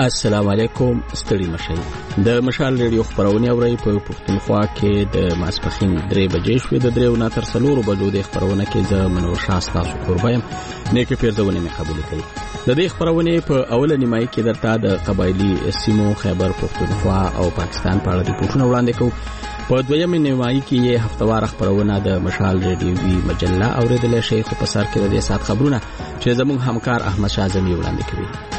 السلام علیکم. ستړي مشئ. د مشال ریډیو خبرونه اوري په پښتونخوا کې د ماسپخین 3 بجې شوې د 3 نه تر 4 بجو د خبرونه کې د منور شاه تاسو قربایم نیکه پیرزونه می قبول کړي. د دې خبرونه په اوله نیمه کې درته د قبایلی سیمو خیبر پښتونخوا او پاکستان په اړه ریپورتونه وړاندې کوو. په دویمه نیمه کې یې هفتوار خبرونه د مشال ریډیوي مجله اوریدل شي خو په سر کې د سات خبرونه چې زموږ همکار احمد شاه زمي وړاندې کوي.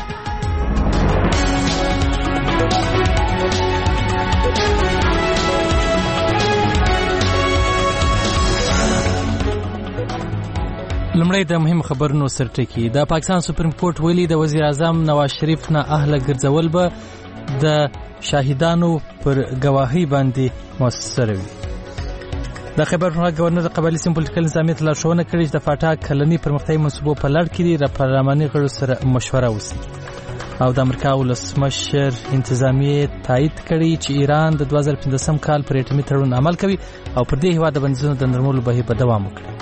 لمړی د مهم خبرونو سرټکی. د پاکستان سپریم کورټ ویلي د وزیر اعظم نواز شریف نه اهله ګرځول به د شاهدانو پر گواهی باندې موثر وي. د خیبر پښتونخوا گورنر د قبایلی سیمو پولیټیکل نظامیت لارښوونه کړې چې د فاټا کلنی پرمختیایي منصوبو په لړ کې د پارلماني غړو سره مشوره وشي. او د امریکا ولسمشر انتظامیه تایید کړي چې ایران د 2015 کال پر اټومي تړون عمل کوي او پر دې هیواد د بندیزونو د نرمولو بهیر په دوام وکړي.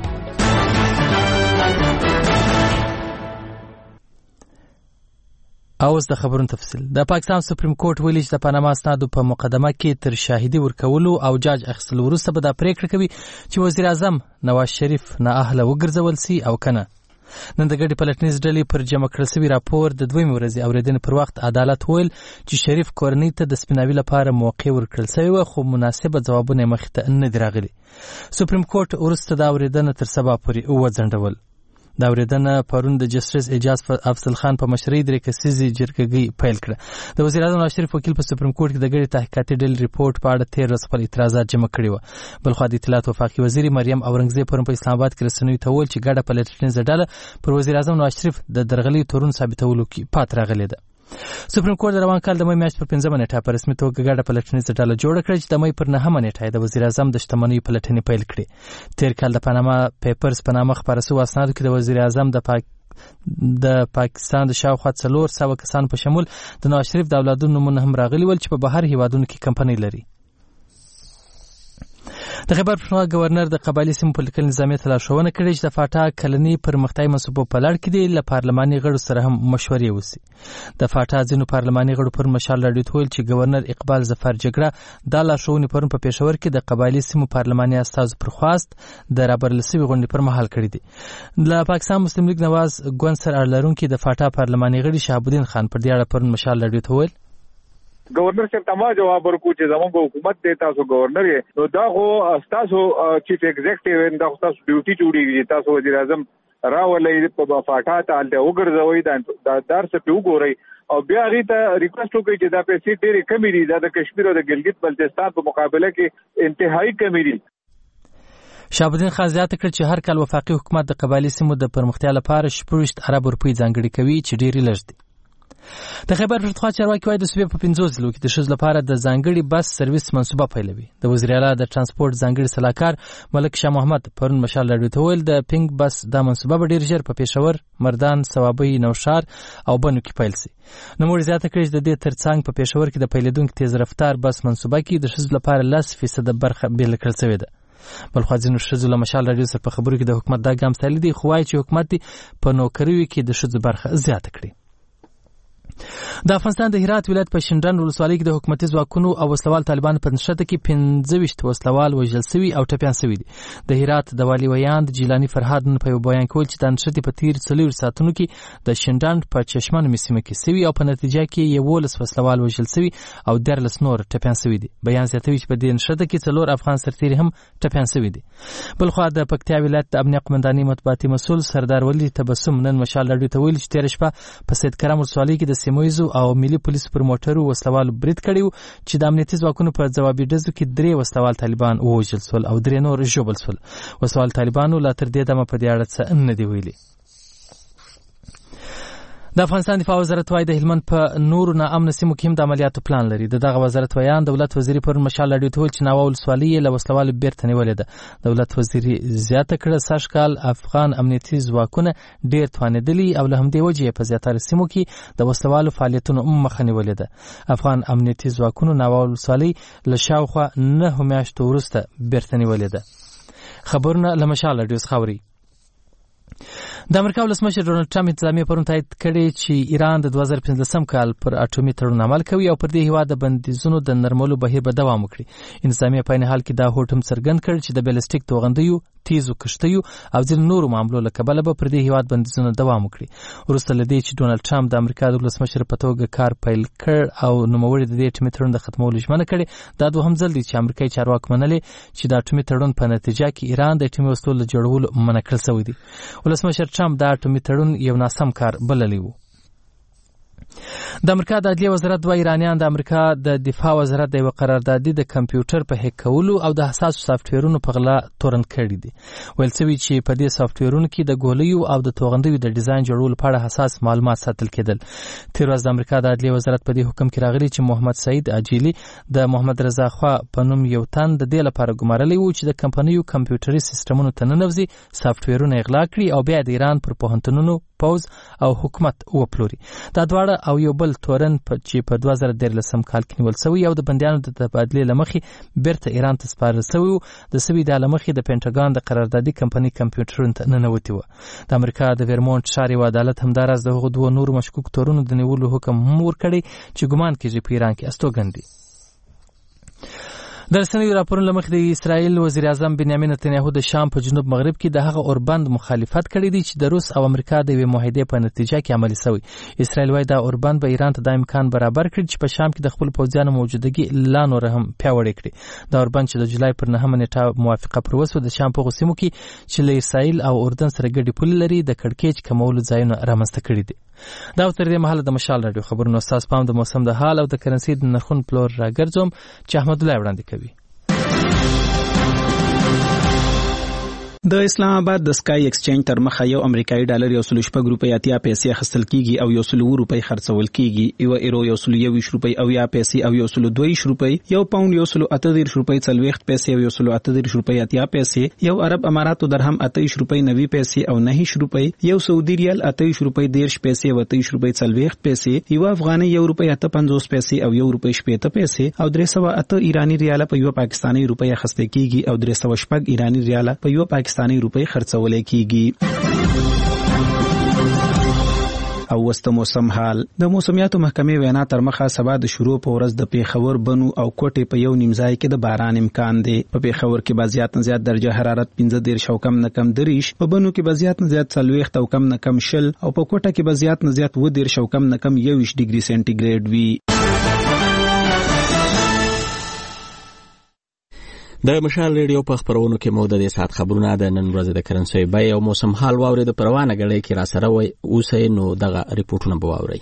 اوس د خبرونو تفصیل. د پاکستان سپریم کورټ ویلي چې د پاناما اسنادو په مقدمه کې تر شاهدي ورکولو او جاج اخیستلو وروسته به دا پریکړه کوي چې وزیر اعظم نواز شریف نه اهله وګرځول سي او کنه. نن د ګډې پلټنیز ډلې پر جمع کړل شوي راپور د دویمې ورځې اورېدنې پر وخت عدالت ویل چې شریف کورنۍ ته د سپیناوي لپاره موقع ورکړل شوې وه خو مناسبه ځوابونه یې مخې ته نه دي راغلي. سپریم کورټ وروسته دا اورېدنه تر سبا پورې وځنډول. دا اورېدنه پرون د جسټس اعجاز افضل خان په مشرۍ 3 کسیزې جرګې پیل کړه. د وزیر اعظم نواز شریف وکیل په سپریم کورټ کې د ګډې تحقیقاتي ډلې ریپورت په اړه 13 ورځې خپل اعتراضات جمع کړي وو. بلخوا د اطلاعات وفاقي وزیر مریم اورنګزیب پرون په اسلام آباد کې رسنیو ته وویل چې ګډه پلټنیزه ډله پر وزیر اعظم نواز شریف د درغلي تورون ثابتولو کې پات راغلې ده. سپریم کورټ د روان کال د مې میاشتې پر 15 نیټه په رسمي توګه ګډه پلټنیزه ډله جوړه کړه چې د مې پر 9 نیټه د وزیر اعظم د شتمنۍ پلټنې پیل کړې. تیر کال د پاناما پیپرز په نامه خپاره شوو اسنادو کې د وزیر اعظم د پاکستان د شاوخوا 400 کسانو په شمول د نواز شریف د اولادونو نومونه هم راغلي ول چې په بهر هیوادونو کې کمپنۍ لري. د خیبر پښتونخوا گورنر د قبایلی سیمو پولیټیکل نظامیت لارښوونه کړې چې د فاټا کلنی پرمختیایي منصوبو په لړ کې د پارلماني غړو سره هم مشورې وشي. د فاټا ځینو پارلماني غړو پر مشال راډیو ته ویل چې گورنر اقبال ظفر جګړه دا لارښوونې پرون په پېښور کې د قبایلی سیمو پارلماني استازو پر خواست د رابرل سوي غونډې پر مهال کړې دي. د پاکستان مسلم لیگ نواز ګوند سر اړلرونکي د فاټا پارلماني غړي شهاب الدین خان پر دې اړه پرون مشال راډیو ته ویل گورنر صاحب تمام جواب ورکو چې زموږ حکومت دی تاسو گورنر یې نو دا خو تاسو چیف ایگزیکټیو دا خو تاسو ډیوټي جوړیږي تاسو وزیر اعظم راولې په فاټا ته الته وګرځوي دا درس په وګورئ او بیا غي ته ریکوست وکړي چې دا پیسې ډېرې کمې دي دا د کشمیر او د ګلګت بلتستان په مقابله کې انتهایی کمې دي. شهاب الدین خان زیاته کړ چې هر کال وفاقي حکومت د قبایلی سیمو د پرمختیا لپاره 16 ارب روپۍ ځانګړي کوي چې ډېری لږ دي. د خیبر پښتونخوا چارواکي وايي د صوبې په 15 ضلعو کې د ښځو لپاره د ځانګړي بس سرویس منصوبه پیلوي. د وزیر اعلی د ترانسپورت ځانګړي سلاکار ملک شاه محمد پرون مشال راډیو ته ویل د پینګ بس دا منصوبه به ډیر ژر په پېښور، مردان، صوابۍ، نوشار او بنو کې پیل شي. نوموړي زیاته کړې چې د دې ترڅنګ په پېښور کې د پیلېدونکو تیز رفتار بس منصوبه کې د ښځو لپاره 10% برخه بیل کړل شوې ده. بلخوا ځینو ښځو له مشال راډیو سره په خبرو کې د حکومت دا ګام ستایلی دی خو وایي چې حکومت په نوکریو کې د ښځو برخه زیاته کړي. د افغانستان د هرات ولایت په شینډنډ ولسوالۍ کې د حکومتي ځواکونو او وسلوال طالبانو په نښته کې 25 وسلوال وژل شوي او ټپیان شوي دي. د هرات د والي ویاند جیلانی فرهاد نن په یو بیان کې ویل چې د نښتې په تیر 4 ساعتونو کې د شینډنډ په چشمانو سیمه کې شوي او په نتیجه کې 11 وسلوال وژل شوي او 13 نور ټپیان شوي دي. بیان زیاتوي چې په دې نښته کې 4 افغان سرتیري هم ټپیان شوي دي. بلخوا د پکتیا ولایت د امنیه قومندانۍ مطبوعاتي مسؤل سردار ولی تبسم نن مشال راډیو ته ویل چې تیر شپه په سید کرم ولسوالۍ کې د سیمویزو او ملي پولیسو پر موټرو وسلوال برید کړی چې د امنیتي ځواکونو په ځوابي ډزو کې 3 وسلوال طالبان ووژل شول او 3 نور ژوبل شول. وسلوال طالبانو لا تر دې دمه په دې اړه څه نه دی ویلي. د افغانستان دفاع وزارت وايي د هلمند په نورو ناامنه سیمو کې هم د عملیاتو پلان لري. دغه وزارت ویان دولت وزیر پر مشال راډیو ته ویل چې ناوه ولسوالۍ له وسلوالو بیرته نیولې ده. دولت وزیر زیاته کړه سږ کال افغان امنیتي ځواکونه ډېر توانېدلي او له همدې وجې په زیاتره سیمو کې د وسلوالو فعالیتونو مخه نیولې ده. افغان امنیتي ځواکونو ناوه ولسوالۍ له شاوخوا 9 میاشتو وروسته بیرته نیولې ده. خبرونه له مشال راډیو څخه اوري. د امریکا ولسمشر ډونالد ټرمپ انتظامیه پرون تایید کړی چې ایران د 2015 کال پر اټومي تړون عمل کوي او پر دې هیواد د بندیزونو د نرمولو بهیر به دوام وکړي. انتظامیه په عین حال کې دا هوډ هم څرګند کړ چې د بیلسټیک توغندیو، تیزو کښتیو او ځینو نورو معاملو له کبله به پر دې هیواد بندیزونه دوام وکړي. وروسته له دې چې ډونالد ټرمپ د امریکا د ولسمشر په توګه کار پیل کړ او نوموړي د دې اټومي تړون د ختمولو ژمنه کړې، دا دوهم ځل دی چې امریکایي چارواکو منلي چې د اټومي تړون په نتیجه کې ایران د اټومي وسلو له جوړولو منع کړل شوی دی. ولسمشر ټرمپ دا اټومي تړون یو ناسم کار بللی و. د امریکا د عدلیه وزارت دوه ایرانیان د امریکا د دفاع وزارت د یو قراردادي د کمپیوټر په هیک کولو او د حساسو سافټویرونو په غلا تورن کړي دي. ویل شوی چې په دې سافټویرونو کې د ګولیو او د توغندیو د ډیزاین جوړولو په اړه حساس معلومات ساتل کېدل. تیر ورځ د امریکا د عدلیه وزارت په دې حکم کې راغلی چې محمد سعید عجیلی د محمد رضا خوا په نوم یو تن د دې لپاره ګمارلی و چې د کمپنیو کمپیوټري سیستمونو ته ننوځي، سافټویرونه اغلا کړي او بیا د ایران پر پوهنتونونو، پوز او حکومت وپلوري. دا دواړه او یو بل تورن چې په 2013 کال کې نیول شوی او د بندیانو د تبادلې لمخې بیرته ایران ته سپارل شوی د سوي د لمخې د پینټاګان د قراردادي کمپنی کمپیوټرونو ته ننوتی و. د امریکا د ورمونټ ښار یو عدالت همداراز د هغو دوه نورو مشکوک تورونو د نیولو حکم هم ورکړی چې ګمان کېږي په ایران کې استوګن دي. د رسنیو راپورونو لمخې د اسرائیل وزیر اعظم بنیامین نتنیاهو د شام په جنوب مغرب کې د هغه اوربند مخالفت کړی دی چې د روس او امریکا د یوې معاهدې په نتیجه کې عملي شوی. اسرائیل وايي دا اوربند به ایران ته د امکان برابر کړي چې په شام کې د خپل پوځیانو موجودګي لا نور هم پیاوړی کړي. دا اوربند چې د جولای پر 9 نیټه موافقه پر وسو د شام په غوسیمو کې چې له اسرائیل او اردن سره ګډي پولې لري د کړکېچ کمولو ځایونه رامنځته کړي دي. دا تر دې مهاله د مشال رادیو خبرونو استاد پام د موسم د حال او د کرنسي د نرخونو پلور راګرځوم چې احمد الله وړاندې کوي. د اسلام آباد د سکای ایکسچینج تر مخه یو امریکایي ډالر 1.6 روپۍ اتیا پیسې اخیستل کیږي او 100 روپۍ خرڅول کیږي. یو ایرو 120 روپۍ او یا پیسې او 102 روپۍ، یو پاوند 138 روپۍ 40 پیسې او 138 روپۍ اتیا پیسې، یو عرب اماراتو درهم 28 روپۍ 90 پیسې او 9 روپۍ، یو سعودي ریال 28 روپۍ 10 پیسې او 28 روپۍ 40 پیسې، یو افغاني 1 روپۍ 58 پیسې او 1 روپۍ 70 پیسې او 308 ایرانی ریال په یو پاکستانی روپۍ اخیستل کیږي او 306 ایرانی ریال په یو پاکستانی روپۍ خرڅول کیږي. او وسته موسم حال. د موسمیاتو محکمې وینا تر مخه سبا د شروع په ورځ د پیښور، بنو او کوټې په یو نیمځای کې د باران امکان دی. په پیښور کې به زیات نه زیات درجه حرارت 15 او کم نه کم 30، په بنو کې به زیات نه زیات 40 او کم نه کم 20 او په کوټه کې به زیات نه زیات 10 او کم نه کم 21 ډیګري سنټیګریډ وي. د مشال ریډیو په خبرونو کې مو د دې ساعت خبرونه د نن ورځې د کرنسي بیه او موسم حال واوري د پروانه غړې کې را سره وي اوسې نو دغه ریپورتونه به واوري.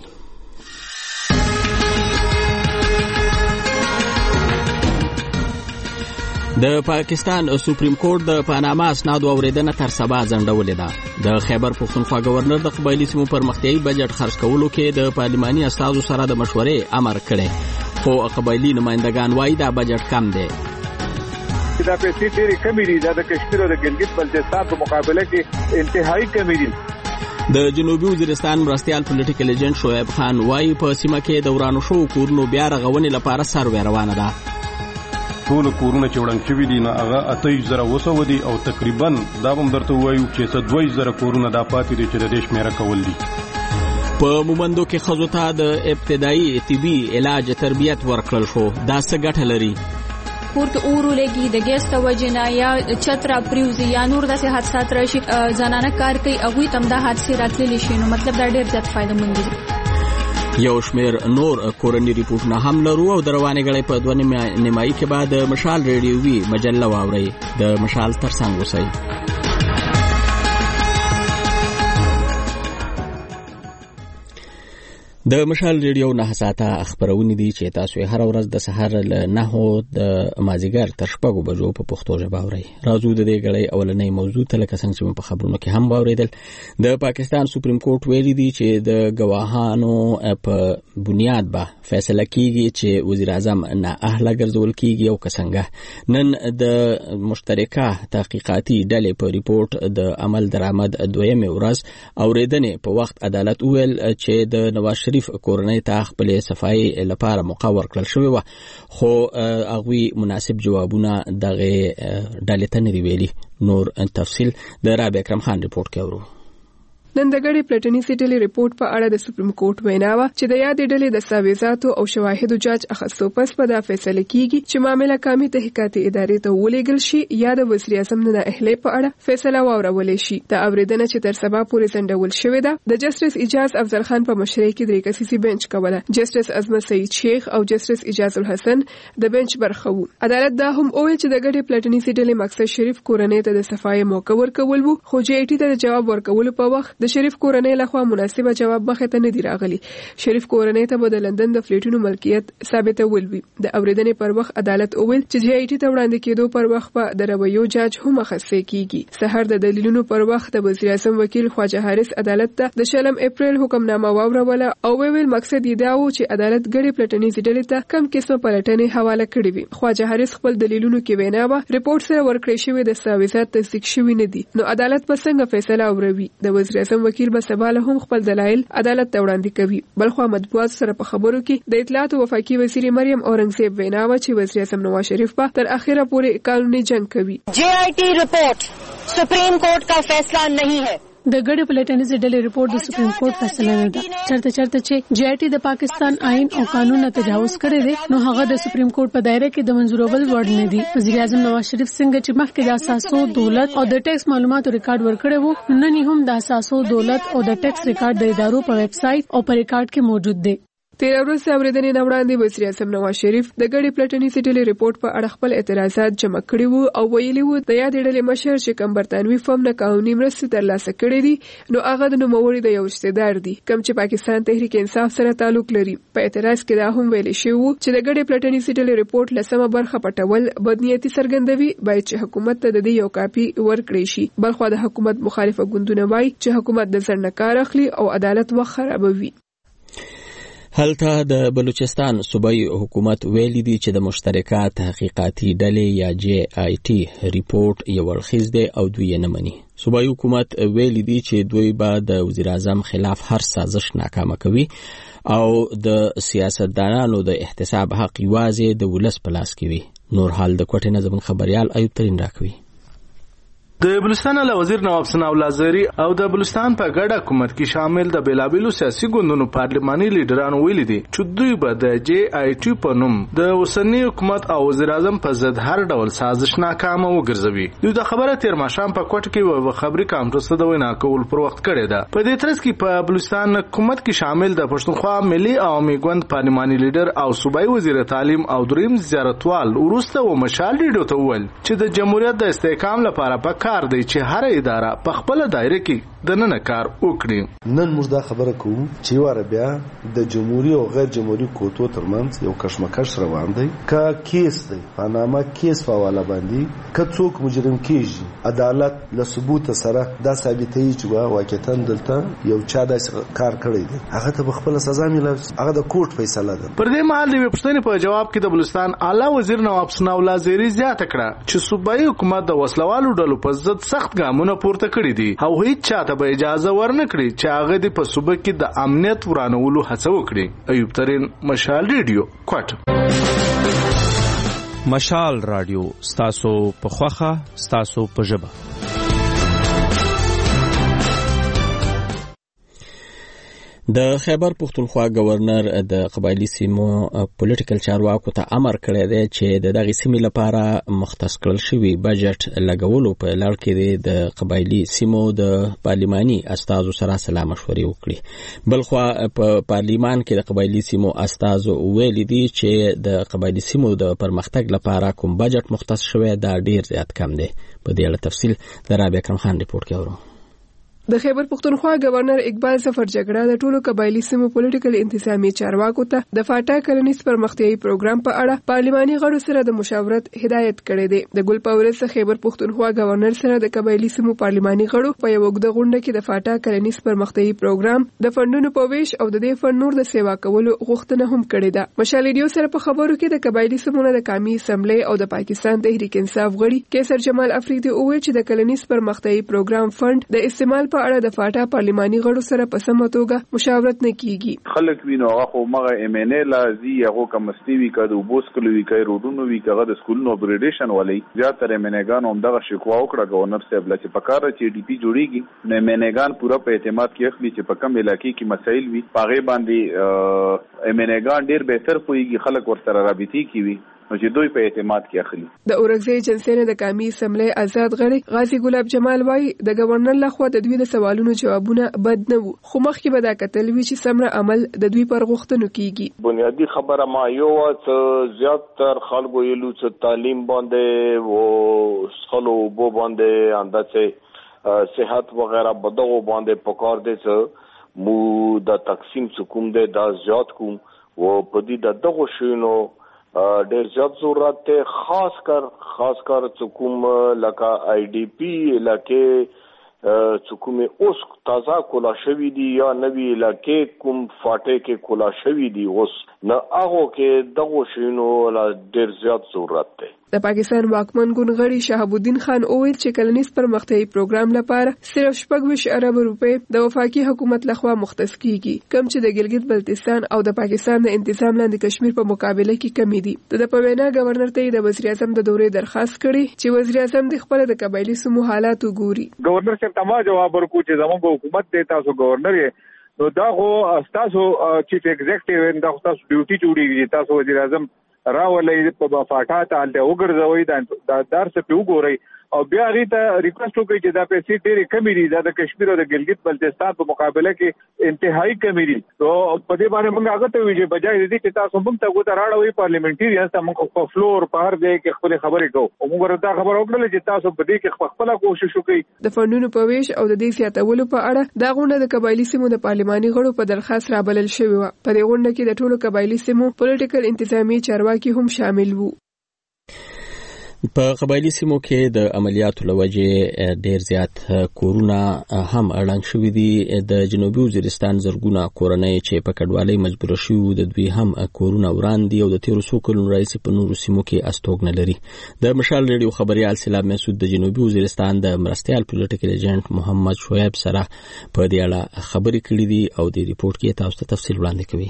د پاکستان سپریم کورټ د پاناما اسنادو اوریدنه تر سبا ځنډولې ده. د خیبر پښتونخوا گورنر د قبایلی سیمو پرمختیایي بجټ خرڅ کولو کې د پارلماني استازو سره د مشورې امر کړی، خو قبایلی نمائندگان وايي دا بجټ کم دی. دا پیسې ډېرې کمې دي، دا د کشمیر او د ګلګت بلتستان په مقابله کې انتهایی کمې دي. د جنوبي وزیرستان مرستیال پولیټیکل ایجنټ شعیب خان وايي په سیمه کې د ورانو شو کورونو بیا رغونې لپاره سروې روانه ده. ټول کورونه چې وړاندې شوي دي نو هغه 28,000 دي او تقریبا دا هم درته وایو چې 22,000 کورونه دا پاتې دي چې د دې شمیره کول دي. په مومندو کې ښځو ته د ابتدایي طبي علاج تربیت ورکړل شو. دا څه ګټه لري؟ کور کې اورو لګي، د ګیس توجنه یا چترا پریوزي یا نور داسې حادثات راشي، زنانه کار کوي هغوی تم دا حادثې راتللی شي، نو مطلب دا ډېر زیات فایده مند دي. یو شمیر نور کورنی ریپورټونه هم لرو او د روانې غړې په 2 نیمایي کې بعد مشال ریډیوي مجله واوري. د مشال ترڅنګ اوسئ. د مشال ریډیو 9 ساعته خبرونه دي چې تاسو هر ورځ د سحر له 9 د مازیګر تر 6 بجو په پښتو ژبه اورئ. راځو د دې غړې اولنۍ موضوع ته لکه څنګه چې په خبرونو کې هم واوریدل. د پاکستان سپریم کورټ ویلي دی چې د گواهانو په بنیاد به فیصله کیږي چې وزیر اعظم نه اهله ګرځول کیږي او څنګه. نن د مشترکه تحقیقاتي ډلې په ریپورت د عمل درآمد دویمه ورځ اوریدنې په وخت عدالت ویل چې د نواز شریف کورنۍ ته خپل صفای لپاره موقع ورکړل شوی و، خو هغوی مناسب جوابونه دغه ډلې ته نه دی ویلي. نور تفصیل د رابع اکرم خان ریپورت کې اورو. نن د ګډې پلټنیزې ډلې ریپورت په اړه د سپریم کورټ وینا وه چې د یادې ډلې دستاویزاتو او شواهدو جاج اخیستو پس به دا فیصله کیږي چې معامله قومي تحقیقاتي ادارې ته ولېږل شي یا د وزیر اعظم نه اهلي په اړه فیصله واورول شي. د اوریدنه چې تر سبا پورې ځنډول شوې ده د جسټس اجاز افضل خان په مشرۍ کې 3 کسیزي بنچ کوله. جسټس عظمت سعید شیخ او جسټس اجاز الحسن د بنچ برخه وو. عدالت دا هم وویل چې د ګډې پلټنیزې ډلې مقصد شریف کورنۍ ته د صفای موقع ورکول وو، خو جی ای ټي ته د جواب ورکول په وخت د شریف کورنۍ لخوا مناسبه جواب مخې ته نه دی راغلی. شریف کورنۍ ته به د لندن د فلیټونو ملکیت ثابتول وي. د اوریدنې پر وخت عدالت وویل چې جی ای ټي ته وړاندې کېدو پر وخت به د رویو جاج هم اخیستل کیږي. سحر د دلیلونو پر وخت د وزیر اعظم وکیل خواجه حارث عدالت ته د 6 اپریل حکمنامه واوروله او ویل مقصد یې دا و چې عدالت ګډې پلټنیزې ډلې ته کم قسمه پلټنې حواله کړې وي. خواجه حارث خپل دلیلونو کې وینا وه ریپورت سره ورکړې شوی دستاویزات تصدیق شوي نه دي، نو عدالت به څنګه فیصله اوروي؟ د وزیر اعظم وکیل به سبا له هم خپل دلایل عدالت ته وړاندې کوي. بلخو مطبوعات سره په خبرو کې د اطلاعات او وفاقي وزیر مریم اورنګزیب وینا و چې وزیر اعظم نواز شریف به تر اخره پورې قانوني جنگ کوي. JIT report supreme court का फैसला नहीं है. د ګډې پلټنیزې ډلې ریپورت د سپریم کورټ فیصله نه ده. چرته چې جی آی ټي د پاکستان آئین او قانون ته تجاوز کړی دی نو هغه د سپریم کورټ په دایره کې د منظورول وړ نه دی. وزیر اعظم نواز شریف څنګه چې مخکې د اساسو دولت او د ټیکس معلوماتو ریکارډ ورکړی وو، نن هم د اساسو دولت او د ټیکس ریکارډ د ادارو په ویب سټ او په ریکارډ کې موجود دی. تیر ورځ اوریدنې نه وړاندې وزیر اعظم نواز شریف د ګډې پلټنیزې ډلې ریپورت په اړه خپل اعتراضات جمع کړي وو او ویلي وو د یادې ډلې مشر چې کوم برتانوي فهم نه قانوني مرستې ترلاسه کړې دي نو هغه د نوموړي د یو رشتهدار دي کوم چې پاکستان تحریک انصاف سره تعلق لري. په اعتراض کې دا هم ویل شوی وو چې د ګډې پلټنیزې ډلې ریپورت لسمه برخه پټول بدنیتي څرګندوي، باید چې حکومت ته د دې یو کاپي ورکړي شي. بلخو د حکومت مخالفه ګوندونه وایي چې حکومت د ځنډ نه کار اخلي او عدالت وخت خرابوي. هلته د بلوچستان صوبایي حکومت ویلي دی چې د مشترکه تحقیقاتي ډلې یا جی آی ټي ریپورت یو اړخیز دی او دوی یې نه مني. صوبایي حکومت ویلي دی چې دوی به د وزیر اعظم خلاف هر سازش ناکامه کوي او د سیاستدانانو د احتساب حق یوازې د ولس په لاس کې وي. نور حال د کوټې نه زموږ خبريال ایوب ترین راکوي. د بلوچستان له وزیر نواب ثناء الله زری او د بلوچستان په ګډه حکومت کې شامل د بیلابیلو سیاسي ګوندونو پارلماني لیډرانو ویلي دي چې دوی به د جی آی ټي په نوم د اوسنی حکومت او وزیر اعظم په ضد هر ډول سازش ناکامه وګرځوي. دوی د خبره تیر ماښام په کوټه کې و خبري کانفرنس ته د وینا کول پر وخت کړی ده. په دې ترڅ کې په بلوچستان حکومت کې شامل د پښتونخوا ملي عوامي ګوند پارلماني لیډر او صوبایي وزیر تعلیم او دریم زیارتوال ورسته و مشال ډیډو ته وویل چې د جمهوریت د استحکام لپاره په کار دی چې هر اداره په خپل دایره کې د نن کار وکړي. نن موږ دا خبره کوو چې واره بیا د جمهوریت او غیر جمهوریت کوټو ترمنځ یو کشمکش روان دی. کا کیس دی پاناما کیس په حواله باندې که څوک مجرم کیږي عدالت له ثبوت سره دا ثابتوي چې واقعا دلته یو چا د کار کړی دی هغه ته خپل سزا ملوي، هغه د کوټ فیصله ده. پر دې مهال د پښتنې په جواب کې د بلوچستان اعلی وزیر نواب ثناء الله زری زیاته کړه چې صوبایي حکومت د وسلوالو ډلو په ضد سخت ګامونه پورته کړی دي او هیڅ چاته به اجازه ورنکړي چې هغه د په صوبه کې د امنیت ورانولو هڅه وکړي. ایوب ترین، مشال ریډیو، کوټ. مشال رادیو ستاسو په خوخه ستاسو په ژبه. د خیبر پختونخوا گورنر د قبایلی سیمو پولیټیکل چارواکو ته امر کړی دی چې د دغه سیمې لپاره مختص کړل شوی بجټ لګولو په لړ کې د قبایلی سیمو د پارلماني استازو سره سلا مشورې وکړي. بلخو په پارلیمان کې د قبایلی سیمو استازو ویلي دي چې د قبایلی سیمو د پرمختګ لپاره کوم بجټ مختص شوی دا ډیر زیات کم دی. په دې اړه تفصیل د رابعه اکرم خان ریپورت کې اورو. د خیبر پختونخوا گورنر اقبال ظفر جګړه د ټولو قبایلی سیمو پولیټیکل انتظامی چارواکو ته د فاټا کلنیز پرمختیايي پروګرام په اړه پارلماني غړو سره د مشاورت هدایت کړې ده. د ګل پاورز خیبر پختونخوا گورنر سره د قبایلی سیمو پارلماني غړو په یو وګړه غونډه کې د فاټا کلنیز پرمختیايي پروګرام د فندونو په ویش او د دې فند نور د سیوا کولو غوښتنه هم کړې ده. مشال ریډیو سره په خبرو کې د قبایلی سیمو د قومي اسمبلی او د پاکستان تحریک انصاف غړي کیسر جمال افریدي وویل چې د کلنیز پرمختیايي پروګرام فند د استعمال په اړه د فاټا پارلماني غړو سره په سمه توګه مشاورت نه کیږي. خلک وینو هغه خو مغه MNA لازي هغه کمستی وی کده وبوس کلو وی کای روډونو وی کغه د سکولونو اپریډیشن ولې زیاتره MNAګان هم دغه شکوا وکړه گورنر صاحب لکه په کار چې DP جوړیږي نو MNAګان پورا په اعتماد کې اخلي چې په کم علاقې کې مسایل وي پاغه باندې MNAګان ډیر بهتر پويږي خلک ورسره رابطي کوي نو چې دوی په اعتماد کې اخلي. د اورګزی جنسینه د قومي اسمبلی آزاد غړي غازی ګلاب جمال وای د گورنر لخوا د دوی د سوالونو جوابونه بد نه وو خو مخکې به دا کتل وی چې سمره عمل د دوی پر غوښتنو کیږي. بنیادی خبره ما یو زیات تر خلکو یلو چې تعلیم باندې و سخلو بو باندې اندازه صحت وغیرہ بدغو باندې پکار دي چې مو د تقسیم حکومت د زیات کوم و پدې د دغه شینو ډېر زیات ضرورت ته خاص کر حکومت لکه IDP لکه حکومت اوس تازه کولا شوی دی یا نوی لکه کوم فاټه کې کولا شوی دی اوس نه هغه کې دغه شینو ډېر زیات ضرورت ته. د پاکستان واکمن ګوندغړي شهاب الدین خان اویل چې کلنیز پرمختیايي پروګرام لپاره صرف 20 ارب روپے د وفاقي حکومت لخوا مختص کیږي کم چې د ګلګت بلتستان او د پاکستان د انتظام لاندې کشمیر په مقابله کې کمی دي. د پوینا گورنر ته د وزیر اعظم د دورې درخواست کړي چې وزیر اعظم د خپل د قبایلی سمو حالات وګوري. گورنر صاحب تمام جواب ورکو چې زموږ حکومت دی تاسو گورنر یې نو دا خو تاسو چیف ایگزیکټیو دا تاسو ډیوټي جوړیږي تاسو وزیر اعظم راولې په فاټا ته الته وګرځوي دا درس په وګورئ او بیا غي ته ریکوست وکړي چې دا پیسې ډېرې کمې دي دا د کشمیر او د ګلګت بلتستان په مقابله کې انتهایی کمې دي. نو په دې باندې موږ هغه ته ویل چې بجای دې چې تاسو موږ ته غوته راړوي پارلیمنټریانز ته موږ په فلور په هر ځای کې خپل خبرې کوو او موږ ورته خبر وکړل چې تاسو په دې کې خپل کوشش وکړئ. د فنونو په ویش او د دې سیاتولو په اړه دا غونډه د قبایلی سیمو د پارلماني غړو په درخواست رابلل شوې و. په دې غونډه کې د ټولو قبایلی سیمو پولیټیکل انتظامی چارواکي هم شامل وو. په قبایلی سیمو کې د عملیاتو لوجه ډیر زیات کورونه هم اړنګ شوې دي. د جنوبي وزیرستان زرګونه کورنۍ چې په کډوالۍ مجبور شوي د دوی هم کورونه وران دي او د تیرو څو کلونو راهیسې په نورو سیمو کې استوګنه لري. د مشال ریډیو خبريال سیلاب مسعود د جنوبي وزیرستان د مرستيال پولیټیکل ایجنټ محمد شعیب سره په دې اړه خبرې کړې دي او د ریپورت کې تاسو ته تفصیل وړاندې کوي.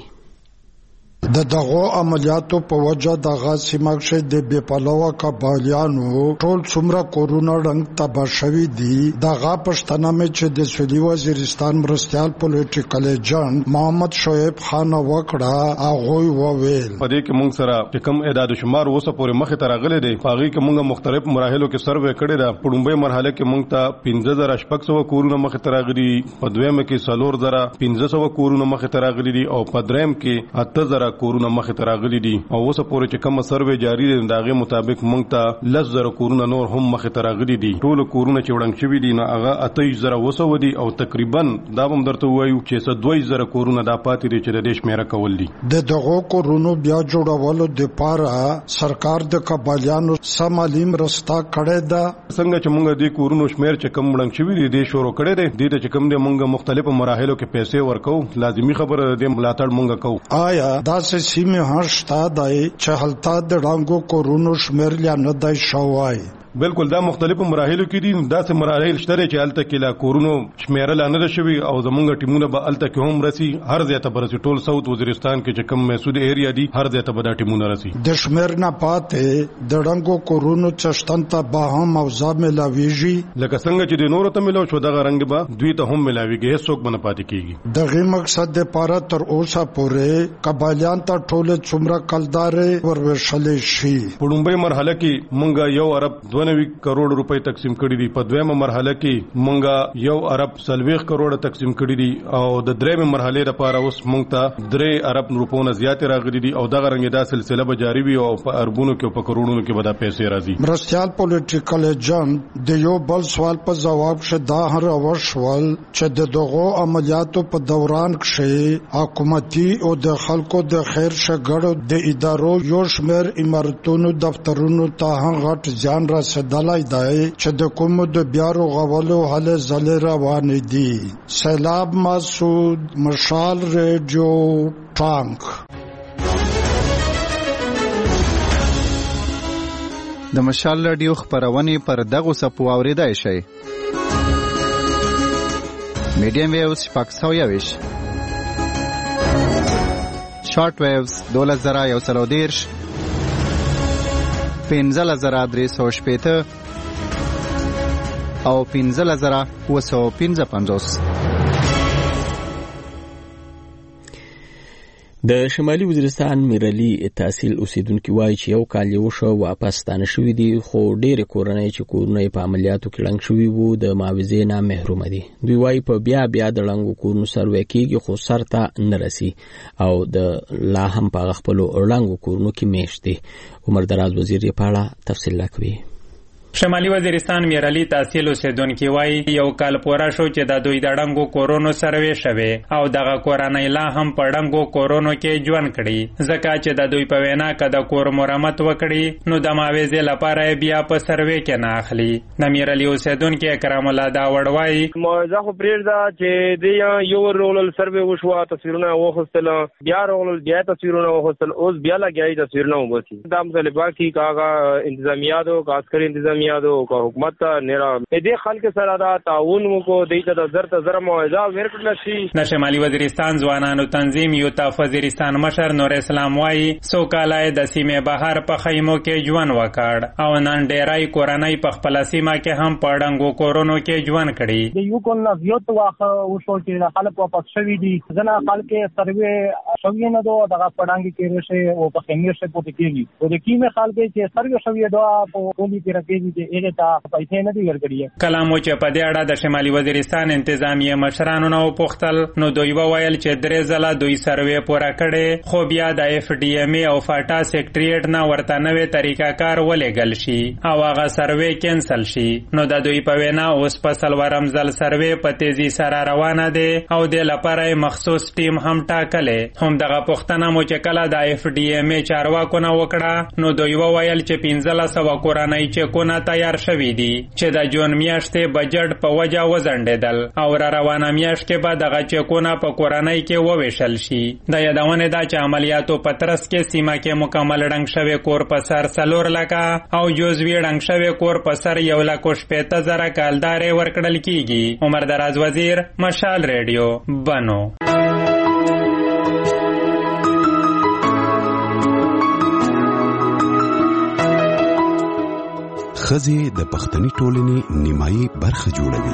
د دغه عملیاتو په وجه د غاسمکشه د بیپلوه قبایلیانو ټول څومره کورونه رنګ تبا شوی دي. دغه پښتنه مې چې د سویلي وزیرستان مرستيال پولیټیکل ایجنټ محمد شعیب خان وکړه هغه وویل په دې کې موږ سره کوم اعداد شمار اوسه پورې مخه ته راغلي دي په هغه کې موږ مختلف مراحلو کې سروې کړی دا. په لومړۍ مرحله کې موږ ته 15600 کورونه مخه ته راغلي په دویمه کې 4500 کورونه مخه ته راغلي دي او په دریم کې 8000 کورونه مخه ته راغلي دي او اوس پورې چې کوم سروې جاری دي دغه مطابق موږ ته 10000 کورونه نور هم مخه ته راغلي دي. ټول کورونه چې وړاندې شوي دي نو هغه 28000 دي او تقریبا دا هم درته وایو چې 2000 کورونه دا پاتې دي چې د دیش میرا کول دي. د دغه کورونو بیا جوړولو د پاره سرکار د قبایلیانو سمالیم رستا کړی دا. څنګه چې موږ د کورونو شمیر چې کم وړاندې شوي دي شروع کړی دي د چې کوم د موږ مختلفو مراحلو کې پیسې ورکو لازمي خبره د ملاتړ موږ کوو. آیا دا سیمه هرشتا دای چې هلته د ډانګو کورونو شمیر یا نه دای شوای؟ بالکل دا مختلفو مراحلو کې دي. دا سه مراحل شته چې الته کې لا کورونو شمیرل نه شوي او زمونږ ټیمونه به الته کې هم رسي هر ځای ته برسي. ټول ساوث وزیرستان کې چې کوم محسود ایریا دي هر ځای ته به دا ټیمونه رسي. د شمیر نه پاتې د ډانګو کورونو چشتن ته به هم موضوع ملاويږي لکه څنګه چې د نورو ته ملاو شو دغه رنگ به دوی ته هم ملاويږي هیڅوک بنه پاتې کیږي. دغه مقصد د پاره تر اوسه پورې قبایلیان ته ټول څومره کلدارې وروښلې شي. په لومړۍ مرحله کې مونږه 1 ارب 92 کروڑ روپے تقسیم کړي دي. په دویمه مرحله کې مونږه 1 ارب 40 کروڑ تقسیم کړي دي او د درېمه مرحله لپاره اوس مونږ ته 3 ارب روپونه زیات راغلي دي او دغه رنګ دا سلسله به جاری وي او په اربونو کې او په کروڑونو کې به دا پیسې راځي. مرستيال پولیټیکل ایجنټ د یو بل سوال په جواب شدا هر وشول چې دغه عملیاتو په دوران کې حکومتي او د خلکو د خیر شګړو د ادارو یو شمېر عمارتونو دفترونو ته هم غټ ځان رسیدل دای چې د کوم د بیارو غولو حل زل روان دي. سیلاب مسعود مشال ریډیو ټانک. د مشال ریډیو خبرونه پر دغه سپو اوریدای شي. میډیم ویوز 620 شارټ ویوز 12130 15380 او 15955. د شمالي وزیرستان میرعلي تحصیل اوسیدونکو وایي چې یو کال یې وشو واپس ستانه شوي دي، خو ډېرې کورنۍ چې کورونه یې په عملیاتو کې ړنګ شوي وو د معاوضې نه محرومه دي. دوی وایي په بیا د ړنګو کورونو سروې کېږي خو سر ته نه رسي او د لا هم په هغه خپلو ړنګو کورونو کې میشت دي. عمر دراز وزیر یې په اړه تفصیل راکوي. شمالي وزیرستان میرعلي تحصیل اوسیدونکو وایي یو کال پوره شو چې د دوی د ړنګو کورونو سروې شوې او دغه کورنۍ لا هم په ړنګو کورونو کې ژوند کړي، ځکه چې د دوی په وینا که د کور مرمت وکړي نو د معاوضې لپاره بیا په سروې کې نه اخلي. د میرعلي اوسیدونکو اکرام الله داوړ وایي معاوضه خو پرېږده چې د یو رولل سروې وشوه، تصویرونه واخیستل، بیا رولل بیا تصویرونه واخیستل، اوس بیا لګیایي تصویرونه وباسي. دا مسله باقي کاغه انتظامیاتو کا عسکري انتظامیاتو کا حکومت ته نرا دې خلک سره دا تعاون وکړو، دې ته زر معاوضه ورکړل شي. د شمالي وزیرستان ځوانانو تنظیم یوتاف وزیرستان مشر نور اسلام وایي څو کاله د سیمې بهر په خیمو کې ژوند وکړ او نن ډېری کورنۍ په خپل سیمه کې هم په ړنګو کورونو کې ژوند کړي. د یو کول نه زیات واخه وشو چې خلک واپس شوي دي، ځنه خلک سروې شوي نه دو دغه پړانګي کې رشه او په خیمه شته پټ کېږي او د کیمه خلک چې سروې شوي دا په ټولي کې راکېږي چې هغه ته پیسې نه دی ورکړي. کلام چې په دې اړه د شمالي وزیرستان انتظامیه مشرانو نو پوښتل نو دوی وویل چې درې ځله دوی سروې پوره کړي خو بیا د اف ډي ام او فاټا سیکریټریټ نه ورته نوې طریقه کار ولېږل شي او هغه سروې کینسل شي. نو د دوی په وینا اوس په څلورم ځل سروې په تیزی سره روانه ده او د لپاره مخصوص ټیم هم ټاکلې. هم دغه پوښتنه مو چې کله د اف ډي ام چارواکو نه وکړه نو دوی وویل چې 1500 کورنۍ چې کونه تیار شوي دي چې د جون میاشتې بجټ په وجه وځنډېدل او را روانه میاشت کې به دغه چکونه په کورنۍ کې وویشل شي. د یادونه ده چې عملیاتو په ترڅ کې سیمه کې مکمل ړنګ شوی کور په سر 4 لکه او جزوي ړنګ شوی کور په سر 1,50,000 کالدارې ورکړل کیږي. عمر دراز وزیر، مشال ریډیو، بنو. ښځې د پښتني ټولنې نیمایي برخه جوړوي.